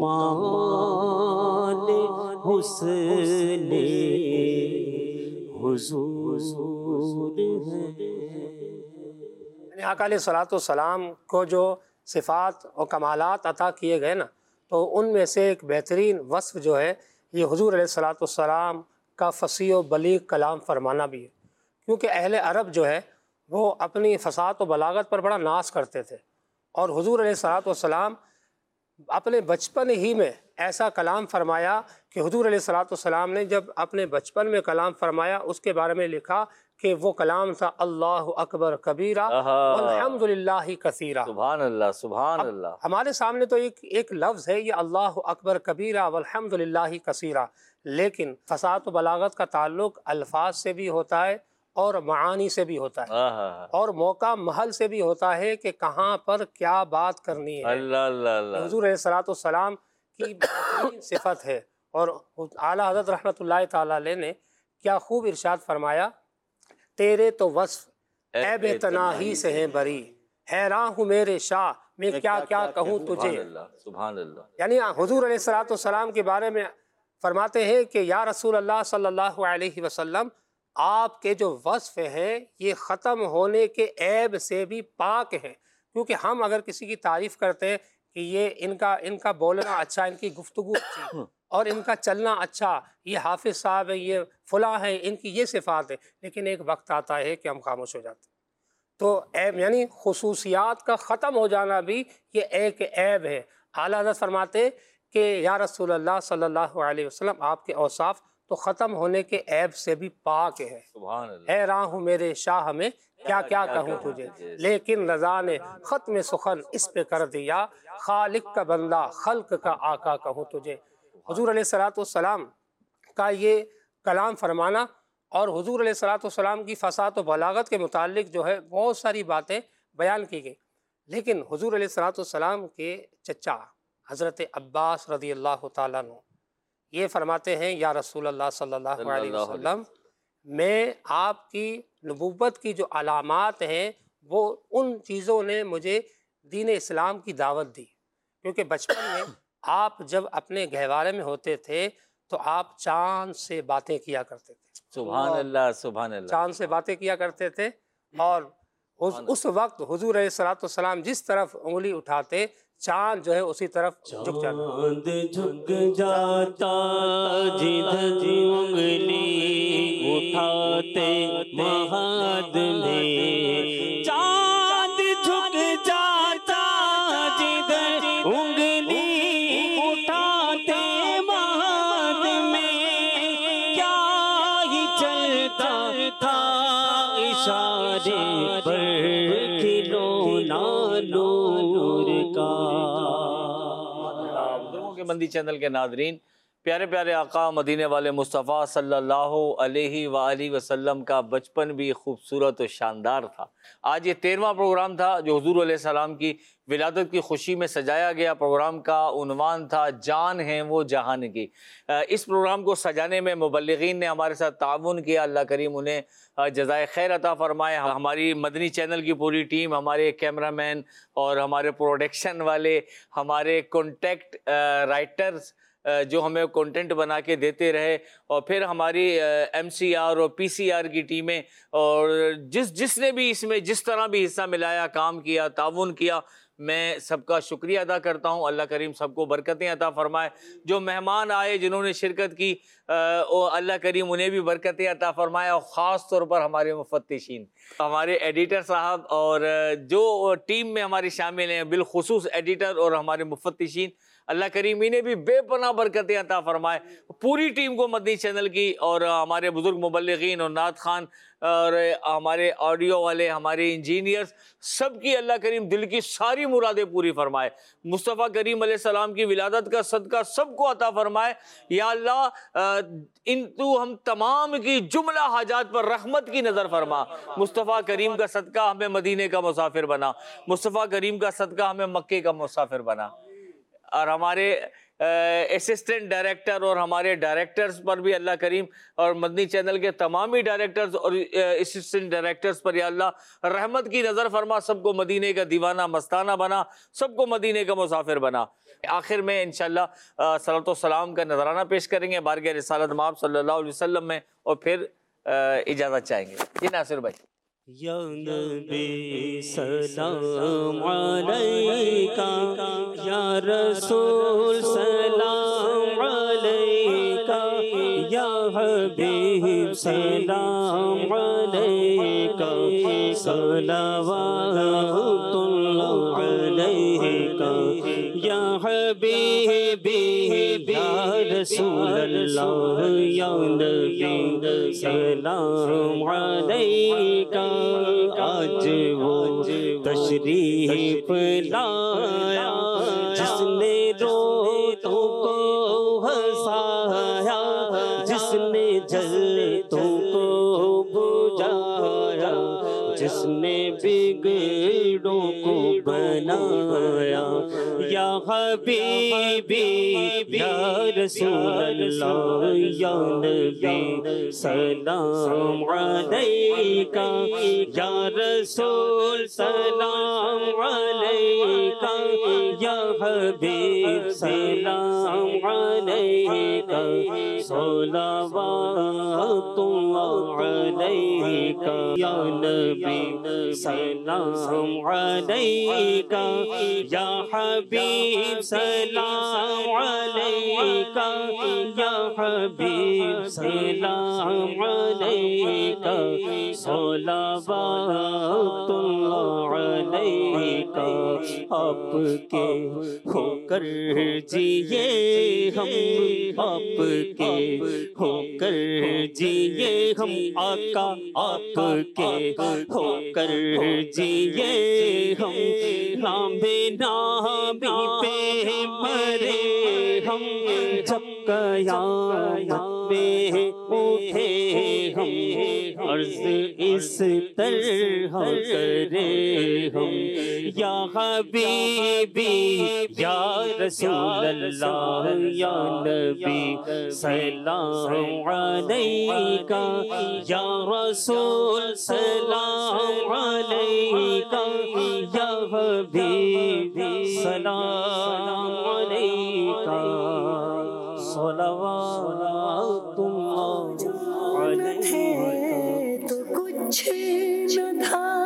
کمال حسن حضور ہے۔ آقا علیہ الصلوۃ والسلام کو جو صفات اور کمالات عطا کیے گئے نا، تو ان میں سے ایک بہترین وصف جو ہے یہ حضور علیہ الصلوۃ والسلام کا فصیح و بلیغ کلام فرمانا بھی ہے، کیونکہ اہل عرب جو ہے وہ اپنی فصاحت و بلاغت پر بڑا ناز کرتے تھے، اور حضور علیہ الصلوۃ والسلام اپنے بچپن ہی میں ایسا کلام فرمایا کہ حضور علیہ الصلوۃ والسلام نے جب اپنے بچپن میں کلام فرمایا اس کے بارے میں لکھا کہ وہ کلام تھا اللہ اکبر کبیرہ والحمد للہ کثیرہ۔ سبحان اللہ، سبحان اللہ۔ ہمارے سامنے تو ایک لفظ ہے یہ اللہ اکبر کبیرہ والحمد للہ کثیرہ، لیکن فصاحت و بلاغت کا تعلق الفاظ سے بھی ہوتا ہے اور معانی سے بھی ہوتا ہے، اور موقع محل سے بھی ہوتا ہے کہ کہاں پر کیا بات کرنی ہے۔ اللہ اللہ اللہ، حضور علیہ الصلوۃ والسلام کی بہترین صفت ہے، اور اعلیٰ حضرت رحمۃ اللہ تعالیٰ علیہ نے کیا خوب ارشاد فرمایا، تیرے تو وصف عیب تناہی سے ہیں بری، حیران ہوں میرے شاہ میں کیا کیا کہوں تجھے۔ سبحان اللہ۔ یعنی حضور علیہ الصلوۃ والسلام کے بارے میں فرماتے ہیں کہ یا رسول اللہ صلی اللہ علیہ وسلم، آپ کے جو وصف ہیں یہ ختم ہونے کے عیب سے بھی پاک ہیں، کیونکہ ہم اگر کسی کی تعریف کرتے ہیں کہ یہ ان کا بولنا اچھا، ان کی گفتگو اچھی، اور ان کا چلنا اچھا، یہ حافظ صاحب ہے، یہ فلاں ہیں، ان کی یہ صفات ہے، لیکن ایک وقت آتا ہے کہ ہم خاموش ہو جاتے ہیں۔ تو عیب یعنی خصوصیات کا ختم ہو جانا بھی یہ ایک عیب ہے۔ اعلیٰ حضرت فرماتے کہ یا رسول اللہ صلی اللہ علیہ وسلم، آپ کے اوصاف تو ختم ہونے کے عیب سے بھی پاک ہے۔ سبحان اللہ۔ حیران ہوں میرے شاہ میں کیا کیا کہوں تجھے، لیکن رضا نے ختم سخن اس پہ کر دیا، خالق کا بندہ خلق کا آقا کہوں تجھے۔ حضور علیہ الصلوۃ والسلام کا یہ کلام فرمانا اور حضور علیہ الصلوۃ والسلام کی فصاحت و بلاغت کے متعلق جو ہے بہت ساری باتیں بیان کی گئی، لیکن حضور علیہ الصلوۃ والسلام کے چچا حضرت عباس رضی اللہ تعالیٰ عنہ یہ فرماتے ہیں یا رسول اللہ صلی اللہ علیہ وسلم، میں آپ کی نبوت کی جو علامات ہیں وہ ان چیزوں نے مجھے دین اسلام کی دعوت دی، کیونکہ بچپن میں آپ جب اپنے گہوارے میں ہوتے تھے تو آپ چاند سے باتیں کیا کرتے تھے۔ سبحان اللہ، سبحان اللہ۔ چاند سے باتیں کیا کرتے تھے، اور اس وقت حضور علیہ الصلوۃ والسلام جس طرف انگلی اٹھاتے چاند جو ہے اسی طرف جھک جاتا، چاند جھک جاتا جدھر انگلی اٹھاتے مہد میں، چاند جھک جاتا جدھر انگلی اٹھاتے مہد میں، کیا ہی چلتا تھا اشارے پر کھلونا نور کا۔ بزرگوں کے مندی چینل کے ناظرین، پیارے پیارے آقا مدینے والے مصطفیٰ صلی اللہ علیہ وآلہ وسلم کا بچپن بھی خوبصورت و شاندار تھا۔ آج یہ 13واں پروگرام تھا جو حضور علیہ السلام کی ولادت کی خوشی میں سجایا گیا۔ پروگرام کا عنوان تھا جان ہیں وہ جہان کی۔ اس پروگرام کو سجانے میں مبلغین نے ہمارے ساتھ تعاون کیا، اللہ کریم انہیں جزائے خیر عطا فرمائے۔ ہماری مدنی چینل کی پوری ٹیم، ہمارے کیمرہ مین اور ہمارے پروڈکشن والے، ہمارے کانٹیکٹ رائٹرز جو ہمیں کنٹینٹ بنا کے دیتے رہے، اور پھر ہماری ایم سی آر اور پی سی آر کی ٹیمیں، اور جس نے بھی اس میں جس طرح بھی حصہ ملایا، کام کیا، تعاون کیا، میں سب کا شکریہ ادا کرتا ہوں۔ اللہ کریم سب کو برکتیں عطا فرمائے۔ جو مہمان آئے جنہوں نے شرکت کی، اللہ کریم انہیں بھی برکتیں عطا فرمائے، اور خاص طور پر ہمارے مفتشین، ہمارے ایڈیٹر صاحب، اور جو ٹیم میں ہماری شامل ہیں، بالخصوص ایڈیٹر اور ہمارے مفتشین، اللہ کریم انہیں بھی بے پناہ برکتیں عطا فرمائے۔ پوری ٹیم کو مدنی چینل کی اور ہمارے بزرگ مبلغین اور نعت خوان اور ہمارے آڈیو والے، ہمارے انجینئرز، سب کی اللہ کریم دل کی ساری مرادیں پوری فرمائے. مصطفیٰ کریم علیہ السلام کی ولادت کا صدقہ سب کو عطا فرمائے. یا اللہ تو ہم تمام کی جملہ حاجات پر رحمت کی نظر فرما. مصطفیٰ کریم کا صدقہ ہمیں مدینے کا مسافر بنا. مصطفیٰ کریم کا صدقہ ہمیں مکے کا مسافر بنا. اور ہمارے اسسٹنٹ ڈائریکٹر اور ہمارے ڈائریکٹرز پر بھی اللہ کریم، اور مدنی چینل کے تمامی ڈائریکٹرز اور اسسٹنٹ ڈائریکٹرز پر یا اللہ رحمت کی نظر فرما. سب کو مدینے کا دیوانہ مستانہ بنا، سب کو مدینے کا مسافر بنا. آخر میں انشاءاللہ صلاۃ و سلام کا نذرانہ پیش کریں گے بارگاہ رسالت مآب صلی اللہ علیہ وسلم میں، اور پھر اجازت چاہیں گے. جی ناصر بھائی. یا نبی سلام علیکہ، یا رسول سلام علیکہ، یا حبیب سلام علیکہ، صلوات اللہ علیکہ، یا حبیبی یا رسول اللہ، یا نبی سلام علیکہ. آج وہ تشریف لایا جس نے روتوں کو ہنسایا، جس نے جلتوں کو بجھایا، جس نے بگڑوں کو بنایا. یا حبیبی یا رسول اللہ، یا نبی سلام علیکہ، یا رسول سلام علیکہ، یا حبیب سلام علیکہ، صلوات اللہ علیکہ. یا نبی سلام علیکہ، یا حبیب سلام علیکہ، یا حبیب سلام علیکہ، صلوات اللہ علیکہ. آپ کے ہو کر جیے ہم، آپ کے ہو کر جیے ہم، آقا آپ کے ہو کر جیے ہم، نام نامی پہ مرے ہم، جب قیامت میں اٹھے ہم، عرض اس طرح کرے ہم. یا حبیبی یا رسول اللہ، یا نبی سلام علیکہ، یا رسول سلام علیکہ، یا حبیب سلام علیکہ، صلوات اللہ علیکہ. تو کچھ نہ تھا